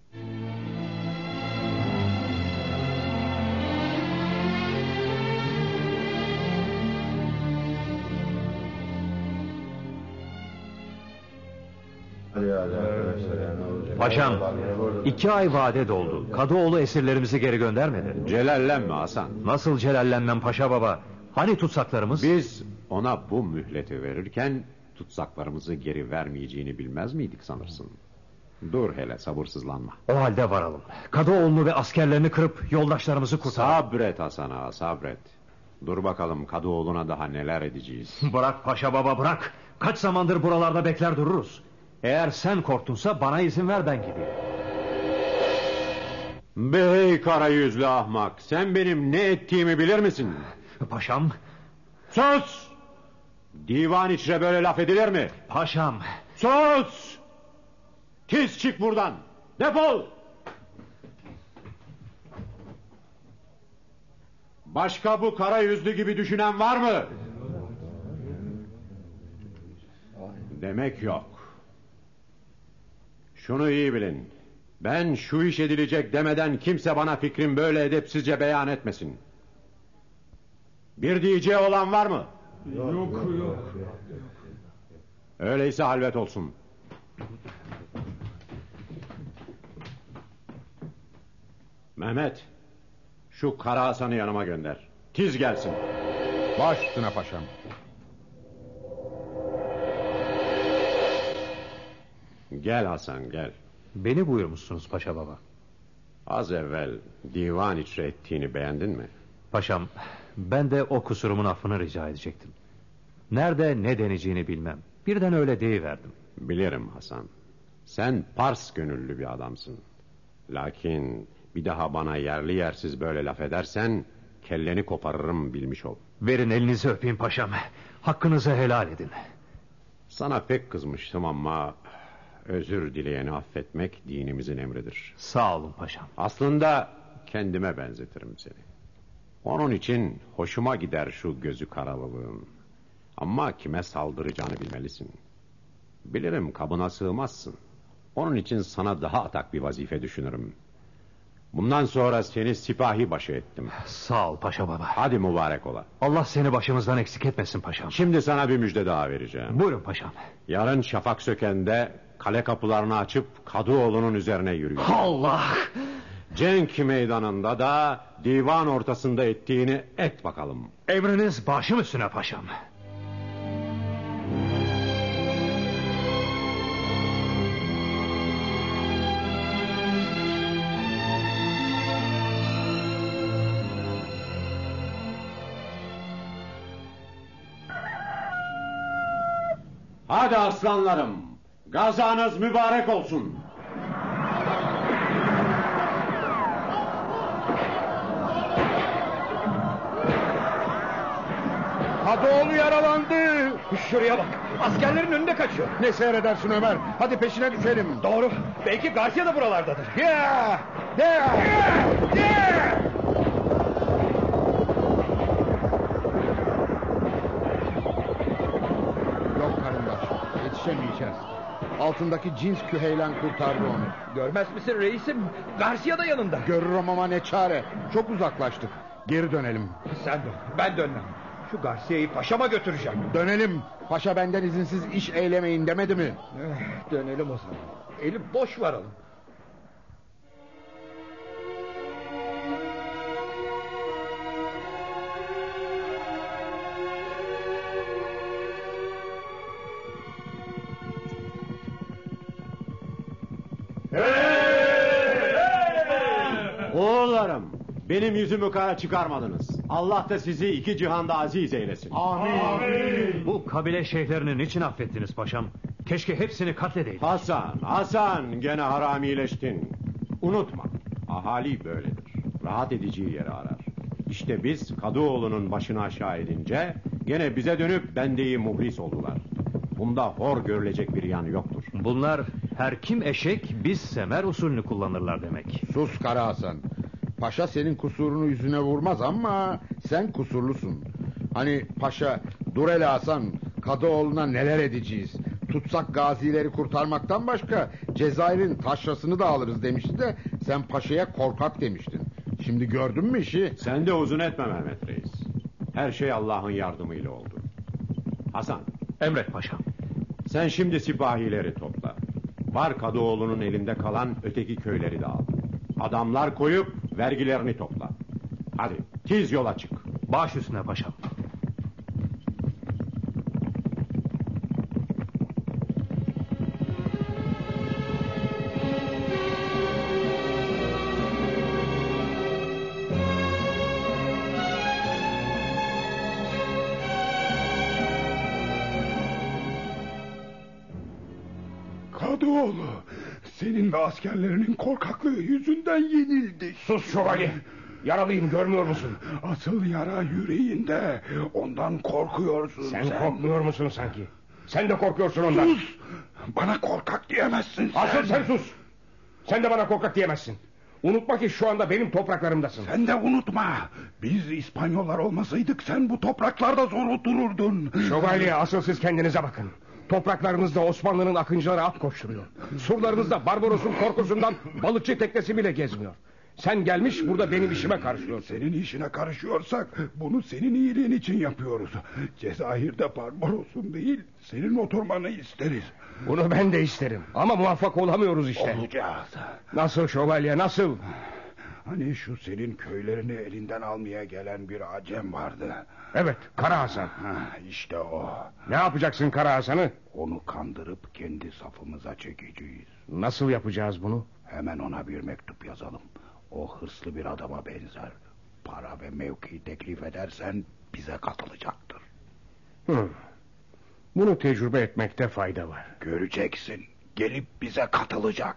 Paşam, iki ay vade doldu. Kadıoğlu esirlerimizi geri göndermedi. Celallenme Hasan. Nasıl celallenmem paşa baba? Hani tutsaklarımız? Biz ona bu mühleti verirken tutsaklarımızı geri vermeyeceğini bilmez miydik sanırsın? Dur hele, sabırsızlanma. O halde varalım. Kadıoğlu'nu ve askerlerini kırıp yoldaşlarımızı kurtaralım. Sabret Hasan ağa, sabret. Dur bakalım Kadıoğlu'na daha neler edeceğiz. Bırak paşa baba, bırak. Kaç zamandır buralarda bekler dururuz. Eğer sen korktunsa bana izin ver, ben gideyim. Bey kara yüzlü ahmak, sen benim ne ettiğimi bilir misin? Paşam. Sus! Divan içre böyle laf edilir mi? Paşam. Sus! Tiz çık buradan, defol! Başka bu kara yüzlü gibi düşünen var mı? Demek yok. Şunu iyi bilin. Ben şu iş edilecek demeden kimse bana fikrim böyle edepsizce beyan etmesin. Bir diyeceği olan var mı? Yok yok. yok. Öyleyse halvet olsun. Mehmet, şu Kara Hasan'ı yanıma gönder. Tiz gelsin. Baş üstüne paşam. Gel Hasan, gel. Beni buyurmuşsunuz paşa baba. Az evvel divan içre ettiğini beğendin mi? Paşam, ben de o kusurumun affını rica edecektim. Nerede ne deneceğini bilmem. Birden öyle deyiverdim. Bilirim Hasan. Sen Pars gönüllü bir adamsın. Lakin bir daha bana yerli yersiz böyle laf edersen kelleni koparırım, bilmiş ol. Verin elinizi öpeyim paşam. Hakkınızı helal edin. Sana pek kızmıştım ama özür dileyeni affetmek dinimizin emridir. Sağ olun paşam. Aslında kendime benzetirim seni. Onun için hoşuma gider şu gözü karalılığın. Ama kime saldıracağını bilmelisin. Bilirim kabına sığmazsın. Onun için sana daha atak bir vazife düşünürüm. Bundan sonra seni sipahi başı ettim. Sağ ol paşa baba. Hadi mübarek ola. Allah seni başımızdan eksik etmesin paşam. Şimdi sana bir müjde daha vereceğim. Buyurun paşam. Yarın şafak sökende kale kapılarını açıp Kadıoğlu'nun üzerine yürüyor. Allah! Cenk meydanında da divan ortasında ettiğini et bakalım. Emriniz başım üstüne paşam. Hadi aslanlarım, gazanız mübarek olsun. Kadıoğlu yaralandı. Şuraya bak. Askerlerin önünde kaçıyor. Ne seyredersin Ömer? Hadi peşine düşelim. Doğru. Belki Garcia da buralardadır. Ya! Ya! Ya! Yok karındaş. Yetişemeyeceğiz. Altındaki cins küheylen kurtardı onu. Görmez misin reisim? Garcia da yanında. Görürüm ama ne çare. Çok uzaklaştık. Geri dönelim. Sen dön. Ben dönmem. Şu Garcia'yı paşama götüreceğim. Dönelim. Paşa benden izinsiz iş eylemeyin demedi mi? Eh, dönelim o zaman. Eli boş varalım. Oğullarım, benim yüzümü kara çıkarmadınız. Allah da sizi iki cihanda aziz eylesin. Amin. Amin. Bu kabile şeyhlerini niçin affettiniz paşam? Keşke hepsini katledeydik. Hasan, Hasan gene haramileştin. Unutma, ahali böyledir. Rahat edeceği yeri arar. İşte biz Kadıoğlu'nun başını aşağı edince gene bize dönüp bendeyi muhlis oldular. Bunda hor görülecek bir yan yoktur. Bunlar her kim eşek biz semer usulünü kullanırlar demek. Sus Kara Hasan. Paşa senin kusurunu yüzüne vurmaz ama sen kusurlusun. Hani paşa dur hele Hasan, Kadıoğlu'na neler edeceğiz? Tutsak gazileri kurtarmaktan başka Cezayir'in taşrasını da alırız demişti de sen paşaya korkak demiştin. Şimdi gördün mü işi? Sen de uzun etme Mehmet Reis. Her şey Allah'ın yardımıyla oldu. Hasan. Emret paşam. Sen şimdi sipahileri topla. Var Kadıoğlu'nun elinde kalan öteki köyleri de al. Adamlar koyup vergilerini topla. Hadi tiz yola çık. Baş üstüne paşam. Kadıoğlu, senin ve askerlerinin korkaklığı yüzünden yenildik. Sus şövalye. Yaralıyım, görmüyor musun? Asıl yara yüreğinde. Ondan korkuyorsun sen. Sen korkmuyor musun sanki? Sen de korkuyorsun ondan. Sus! Bana korkak diyemezsin sen. Asıl sen sus. Sen de bana korkak diyemezsin. Unutma ki şu anda benim topraklarımdasın. Sen de unutma. Biz İspanyollar olmasaydık sen bu topraklarda zor otururdun. Şövalye, asıl siz kendinize bakın. Topraklarınızda Osmanlı'nın akıncıları at koşturuyor. Surlarınızda Barbaros'un korkusundan balıkçı teknesi bile gezmiyor. Sen gelmiş burada benim işime karışıyorsun. Senin işine karışıyorsak bunu senin iyiliğin için yapıyoruz. Cezayir'de Barbaros'un değil senin oturmanı isteriz. Bunu ben de isterim ama muvaffak olamıyoruz işte. Olacağız. Nasıl şövalye, nasıl? Hani şu senin köylerini elinden almaya gelen bir acem vardı. Evet, Kara Hasan. Ha, işte o. Ne yapacaksın Kara Hasan'ı? Onu kandırıp kendi safımıza çekeceğiz. Nasıl yapacağız bunu? Hemen ona bir mektup yazalım. O hırslı bir adama benzer. Para ve mevki teklif edersen bize katılacaktır. Hı. Bunu tecrübe etmekte fayda var. Göreceksin. Gelip bize katılacak.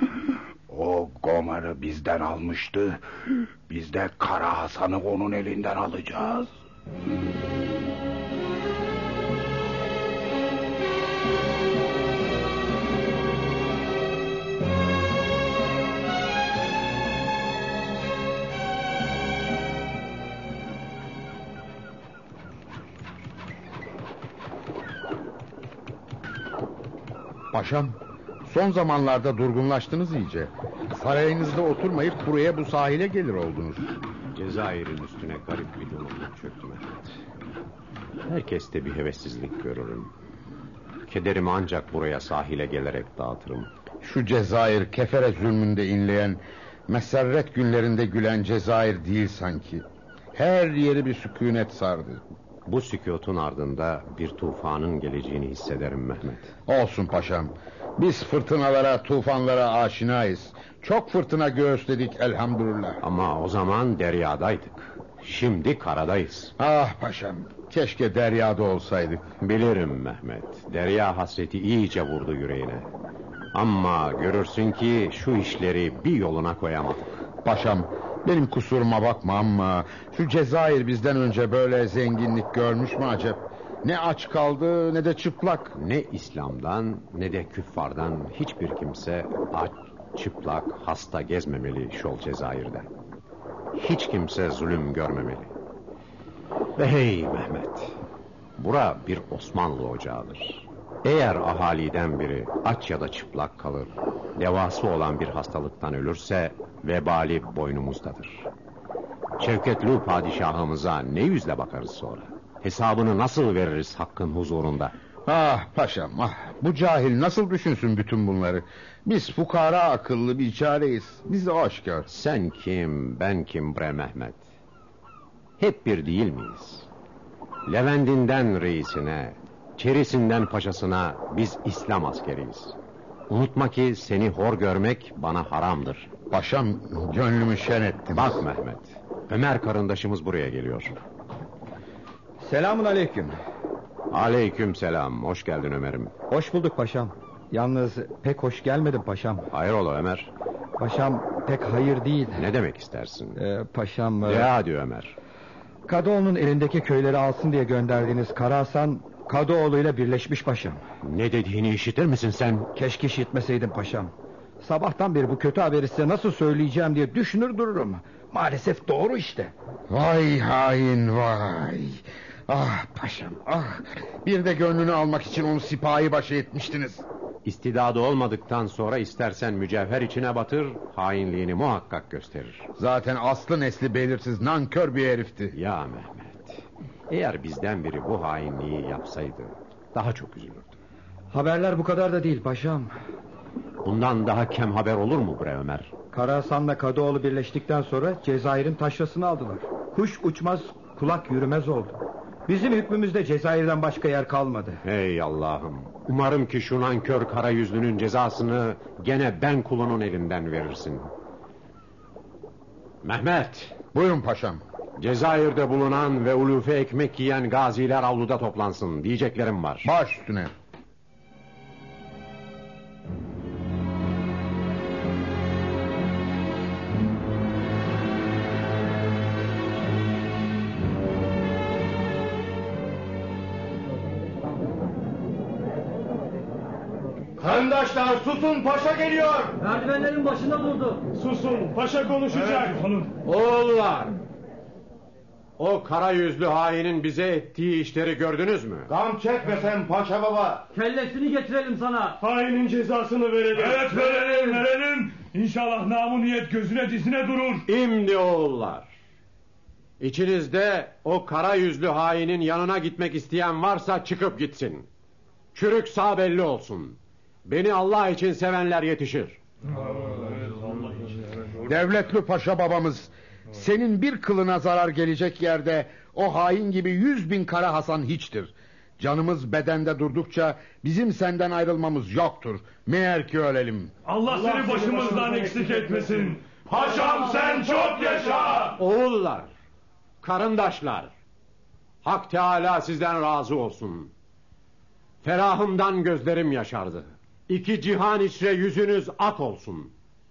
O Gomar'ı bizden almıştı. Biz de Kara Hasan'ı onun elinden alacağız. Paşam, Son zamanlarda durgunlaştınız iyice. Sarayınızda oturmayıp buraya bu sahile gelir oldunuz. Cezayir'in üstüne garip bir doluluk çöktü Mehmet. Herkeste bir hevessizlik görürüm. Kederimi ancak buraya sahile gelerek dağıtırım. Şu Cezayir kefere zulmünde inleyen, meserret günlerinde gülen Cezayir değil sanki. Her yeri bir sükunet sardı. Bu sükûtun ardında bir tufanın geleceğini hissederim Mehmet. Olsun paşam. Biz fırtınalara, tufanlara aşinayız. Çok fırtına göğüsledik elhamdülillah. Ama o zaman deryadaydık. Şimdi karadayız. Ah paşam, keşke deryada olsaydık. Bilirim Mehmet. Derya hasreti iyice vurdu yüreğine. Ama görürsün ki şu işleri bir yoluna koyamadık. Paşam, benim kusuruma bakma ama şu Cezayir bizden önce böyle zenginlik görmüş mü acep? Ne aç kaldı ne de çıplak. Ne İslam'dan ne de küffardan hiçbir kimse aç, çıplak, hasta gezmemeli şol Cezayir'de. Hiç kimse zulüm görmemeli. Ve hey Mehmet, bura bir Osmanlı ocağıdır. Eğer ahaliden biri aç ya da çıplak kalır, devası olan bir hastalıktan ölürse vebali boynumuzdadır. Şevketli padişahımıza ne yüzle bakarız sonra? Hesabını nasıl veririz hakkın huzurunda? Ah paşam ah, bu cahil nasıl düşünsün bütün bunları? Biz fukara akıllı bir çareyiz. Bize aşikar. Sen kim, ben kim bre Mehmet? Hep bir değil miyiz? Levent'inden reisine, Çerisinden paşasına biz İslam askeriyiz. Unutma ki seni hor görmek bana haramdır. Paşam, gönlümü şen ettin. Bak Mehmet, Ömer karındaşımız buraya geliyor. Selamun aleyküm. Aleyküm selam, hoş geldin Ömer'im. Hoş bulduk paşam. Yalnız pek hoş gelmedim paşam. Hayrola Ömer? Paşam pek hayır değil. Ne demek istersin? Ee, paşam... De hadi Ömer. Kadıoğlu'nun elindeki köyleri alsın diye gönderdiğiniz Kara Hasan Kadıoğlu'yla birleşmiş paşam. Ne dediğini işitir misin sen? Keşke işitmeseydim paşam. Sabahtan beri bu kötü haberi size nasıl söyleyeceğim diye düşünür dururum. Maalesef doğru işte. Vay hain vay. Ah paşam ah. Bir de gönlünü almak için onu sipahi başı etmiştiniz. İstidadı olmadıktan sonra istersen mücevher içine batır, hainliğini muhakkak gösterir. Zaten aslı nesli belirsiz nankör bir herifti. Ya Mehmet, eğer bizden biri bu hainliği yapsaydı daha çok üzülürdüm. Haberler bu kadar da değil paşam. Bundan daha kem haber olur mu bre Ömer? Kara Hasan'la Kadıoğlu birleştikten sonra Cezayir'in taşrasını aldılar. Kuş uçmaz, kulak yürümez oldu. Bizim hükmümüzde Cezayir'den başka yer kalmadı. Hey Allah'ım, umarım ki şu nankör kara yüzlünün cezasını gene ben kulunun elinden verirsin. Mehmet. Buyurun paşam. Cezayir'de bulunan ve ulufe ekmek yiyen gaziler avluda toplansın, diyeceklerim var. Baş üstüne. Kandaşlar susun, paşa geliyor. Merdivenlerin başında durdu. Susun, paşa konuşacak. Evet. Oğullar, o kara yüzlü hainin bize ettiği işleri gördünüz mü? Gam çekmesen paşa baba. Kellesini getirelim sana. Hainin cezasını verelim. Evet verelim verelim. İnşallah namı niyet gözüne dizine durur. İmdi oğullar. İçinizde o kara yüzlü hainin yanına gitmek isteyen varsa çıkıp gitsin. Çürük sağ belli olsun. Beni Allah için sevenler yetişir. Devletli paşa babamız, senin bir kılına zarar gelecek yerde o hain gibi yüz bin Kara Hasan hiçtir. Canımız bedende durdukça bizim senden ayrılmamız yoktur. Meğer ki ölelim. Allah, Allah seni başımızdan eksik etmesin. Paşam sen çok yaşa. Oğullar, karındaşlar, Hak Teala sizden razı olsun. Ferahımdan gözlerim yaşardı. İki cihan içre yüzünüz ak olsun.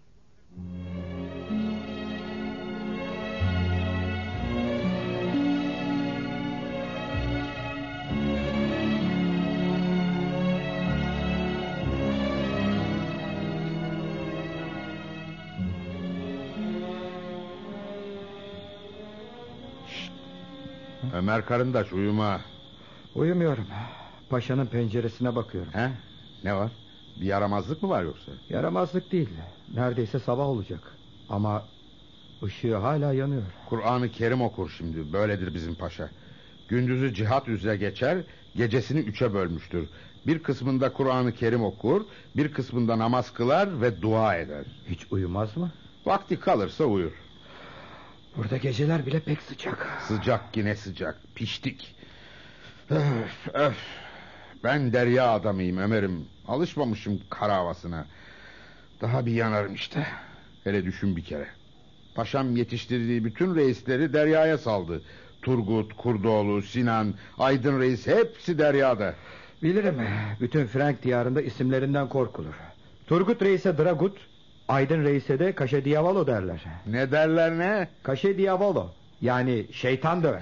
Şşt. Ömer karındaş uyuma. Uyumuyorum. Paşanın penceresine bakıyorum. He? Ne var? Bir yaramazlık mı var yoksa? Yaramazlık değil. Neredeyse sabah olacak. Ama ışığı hala yanıyor. Kur'an-ı Kerim okur şimdi. Böyledir bizim paşa. Gündüzü cihat üzere geçer, gecesini üçe bölmüştür. Bir kısmında Kur'an-ı Kerim okur, bir kısmında namaz kılar ve dua eder. Hiç uyumaz mı? Vakti kalırsa uyur. Burada geceler bile pek sıcak. Sıcak yine sıcak. Piştik. Öf, öf. Ben derya adamıyım Ömer'im. Alışmamışım kara havasına. Daha bir yanarım işte. Hele düşün bir kere. Paşam yetiştirdiği bütün reisleri deryaya saldı. Turgut, Kurdoğlu, Sinan, Aydın Reis hepsi deryada. Bilirim. Bütün Frank diyarında isimlerinden korkulur. Turgut Reis'e Dragut, Aydın Reis'e de Kaşe Diavolo derler. Ne derler ne? Kaşe Diavolo. Yani şeytan döver.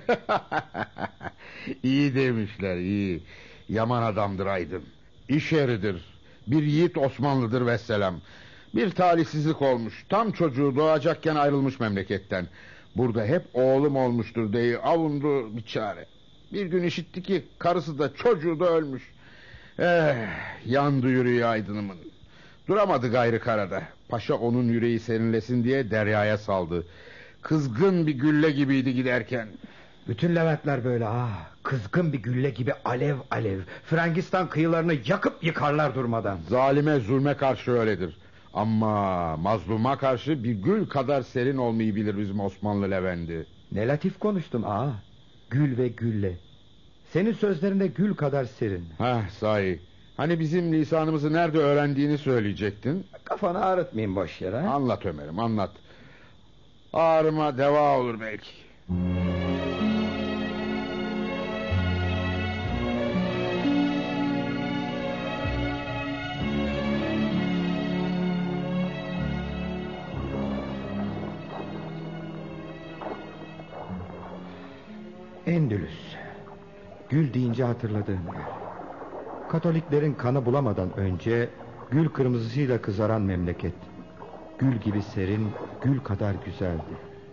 İyi demişler, iyi. Yaman adamdır Aydın. İş eridir. Bir yiğit Osmanlıdır vesselam. Bir talihsizlik olmuş. Tam çocuğu doğacakken ayrılmış memleketten. Burada hep oğlum olmuştur diye avundu bir çare. Bir gün işitti ki karısı da çocuğu da ölmüş. Eh, yandı yüreği Aydın'ımın. Duramadı gayrı karada. Paşa onun yüreği serinlesin diye deryaya saldı. Kızgın bir gülle gibiydi giderken. Bütün Leventler böyle ha. Kızgın bir gülle gibi alev alev. Frangistan kıyılarını yakıp yıkarlar durmadan. Zalime zulme karşı öyledir. Ama mazluma karşı bir gül kadar serin olmayı bilir bizim Osmanlı Levent'i. Ne latif konuştun ağa. Gül ve gülle. Senin sözlerinde gül kadar serin. Hah sahi. Hani bizim lisanımızı nerede öğrendiğini söyleyecektin. Kafanı ağrıtmayayım boş yere. Anlat Ömer'im anlat. Ağrıma deva olur belki. Endülüs. Gül deyince hatırladığım yer. Katoliklerin kanı bulamadan önce gül kırmızısıyla kızaran memleket. Gül gibi serin, gül kadar güzeldi.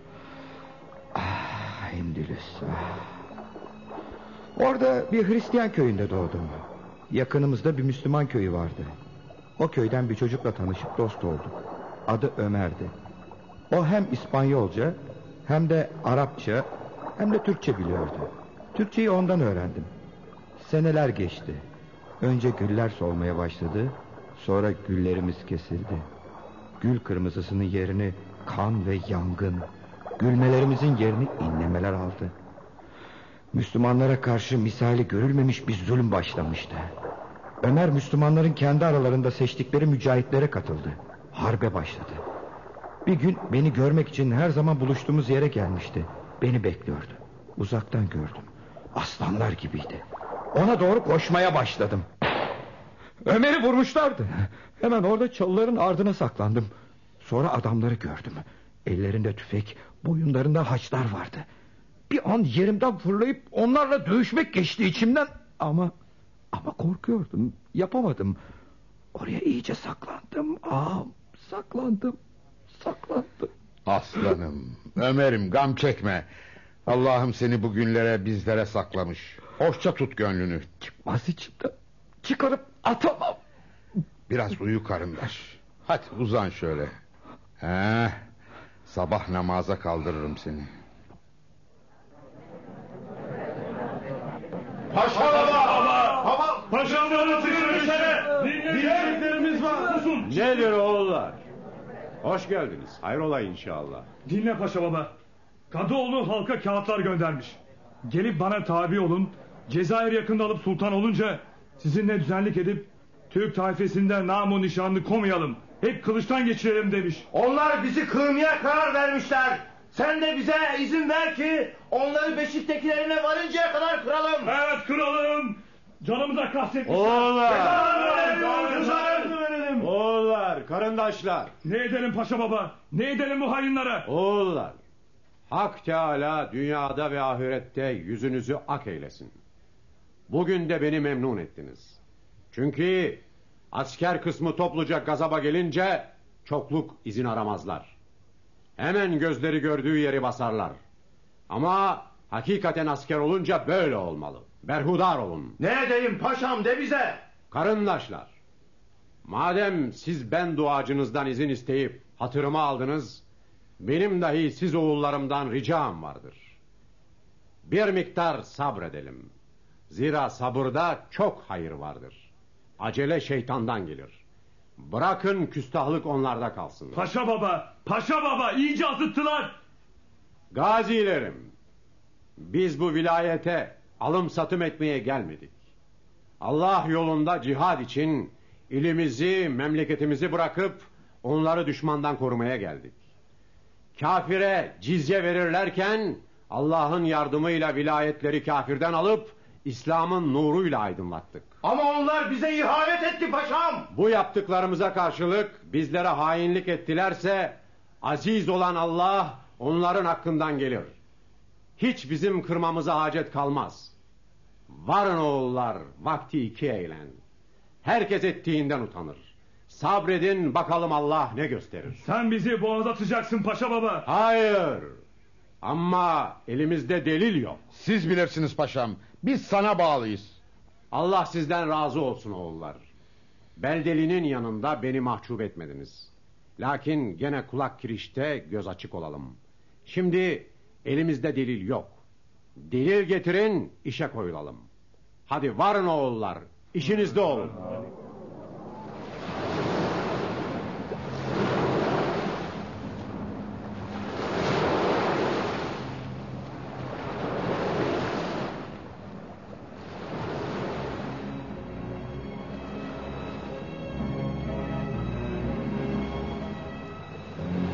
Ah Endülüs. Ah. Orada bir Hristiyan köyünde doğdum. Yakınımızda bir Müslüman köyü vardı. O köyden bir çocukla tanışıp dost olduk. Adı Ömer'di. O hem İspanyolca hem de Arapça hem de Türkçe biliyordu. Türkçeyi ondan öğrendim. Seneler geçti. Önce güller solmaya başladı. Sonra güllerimiz kesildi. Gül kırmızısının yerini kan ve yangın, gülmelerimizin yerini inlemeler aldı. Müslümanlara karşı misali görülmemiş bir zulüm başlamıştı. Ömer Müslümanların kendi aralarında seçtikleri mücahitlere katıldı. Harbe başladı. Bir gün beni görmek için her zaman buluştuğumuz yere gelmişti. Beni bekliyordu. Uzaktan gördüm. Aslanlar gibiydi. Ona doğru koşmaya başladım. Ömer'i vurmuşlardı. Hemen orada çalıların ardına saklandım. Sonra adamları gördüm. Ellerinde tüfek, boyunlarında haçlar vardı. Bir an yerimden fırlayıp onlarla dövüşmek geçti içimden. Ama ama korkuyordum. Yapamadım. Oraya iyice saklandım. Ağam, saklandım. Saklandım. Aslanım, Ömer'im gam çekme. Allah'ım seni bu günlere bizlere saklamış. Hoşça tut gönlünü. Çıkmaz içimden. Çıkarıp atamam. Biraz uyu karındaş. Hadi uzan şöyle. He, sabah namaza kaldırırım seni. Paşa baba! Baba! Paşamları dışarı! Dinleyeceklerimiz var. Susun! Nedir oğullar? Hoş geldiniz. Hayrola inşallah. Dinle paşa baba. Kadıoğlu halka kağıtlar göndermiş. Gelip bana tabi olun. Cezayir yakında alıp sultan olunca sizinle düzenlik edip Türk tayfesinden namu nişanlı komayalım. Hep kılıçtan geçirelim demiş. Onlar bizi kırmaya karar vermişler. Sen de bize izin ver ki onları Beşik'tekilerine varıncaya kadar kıralım. Evet kıralım. Canımıza kastetmişler. Oğullar. Oğullar, karındaşlar. Ne edelim paşa baba? Ne edelim bu hainlere? Oğullar. Hak Teâlâ dünyada ve ahirette yüzünüzü ak eylesin. Bugün de beni memnun ettiniz. Çünkü asker kısmı topluca gazaba gelince çokluk izin aramazlar. Hemen gözleri gördüğü yeri basarlar. Ama hakikaten asker olunca böyle olmalı. Berhudar olun. Ne edeyim paşam de bize. Karındaşlar, Madem siz ben duacınızdan izin isteyip hatırımı aldınız, benim dahi siz oğullarımdan ricam vardır. Bir miktar sabredelim. Zira sabırda çok hayır vardır. Acele şeytandan gelir. Bırakın küstahlık onlarda kalsın. Paşa baba, paşa baba iyice azıttılar. Gazilerim, biz bu vilayete alım satım etmeye gelmedik. Allah yolunda cihad için ilimizi, memleketimizi bırakıp onları düşmandan korumaya geldik. Kafire cizye verirlerken Allah'ın yardımıyla vilayetleri kafirden alıp İslam'ın nuruyla aydınlattık. Ama onlar bize ihanet etti paşam. Bu yaptıklarımıza karşılık bizlere hainlik ettilerse aziz olan Allah onların hakkından gelir. Hiç bizim kırmamıza hacet kalmaz. Varın oğullar, vakti iki eğlen. Herkes ettiğinden utanır. Sabredin bakalım Allah ne gösterir. Sen bizi boğaza atacaksın paşa baba. Hayır. Ama elimizde delil yok. Siz bilirsiniz paşam. Biz sana bağlıyız. Allah sizden razı olsun oğullar. Beldelinin yanında beni mahcup etmediniz. Lakin gene kulak kirişte göz açık olalım. Şimdi elimizde delil yok. Delil getirin, işe koyulalım. Hadi varın oğullar, işinizde olun.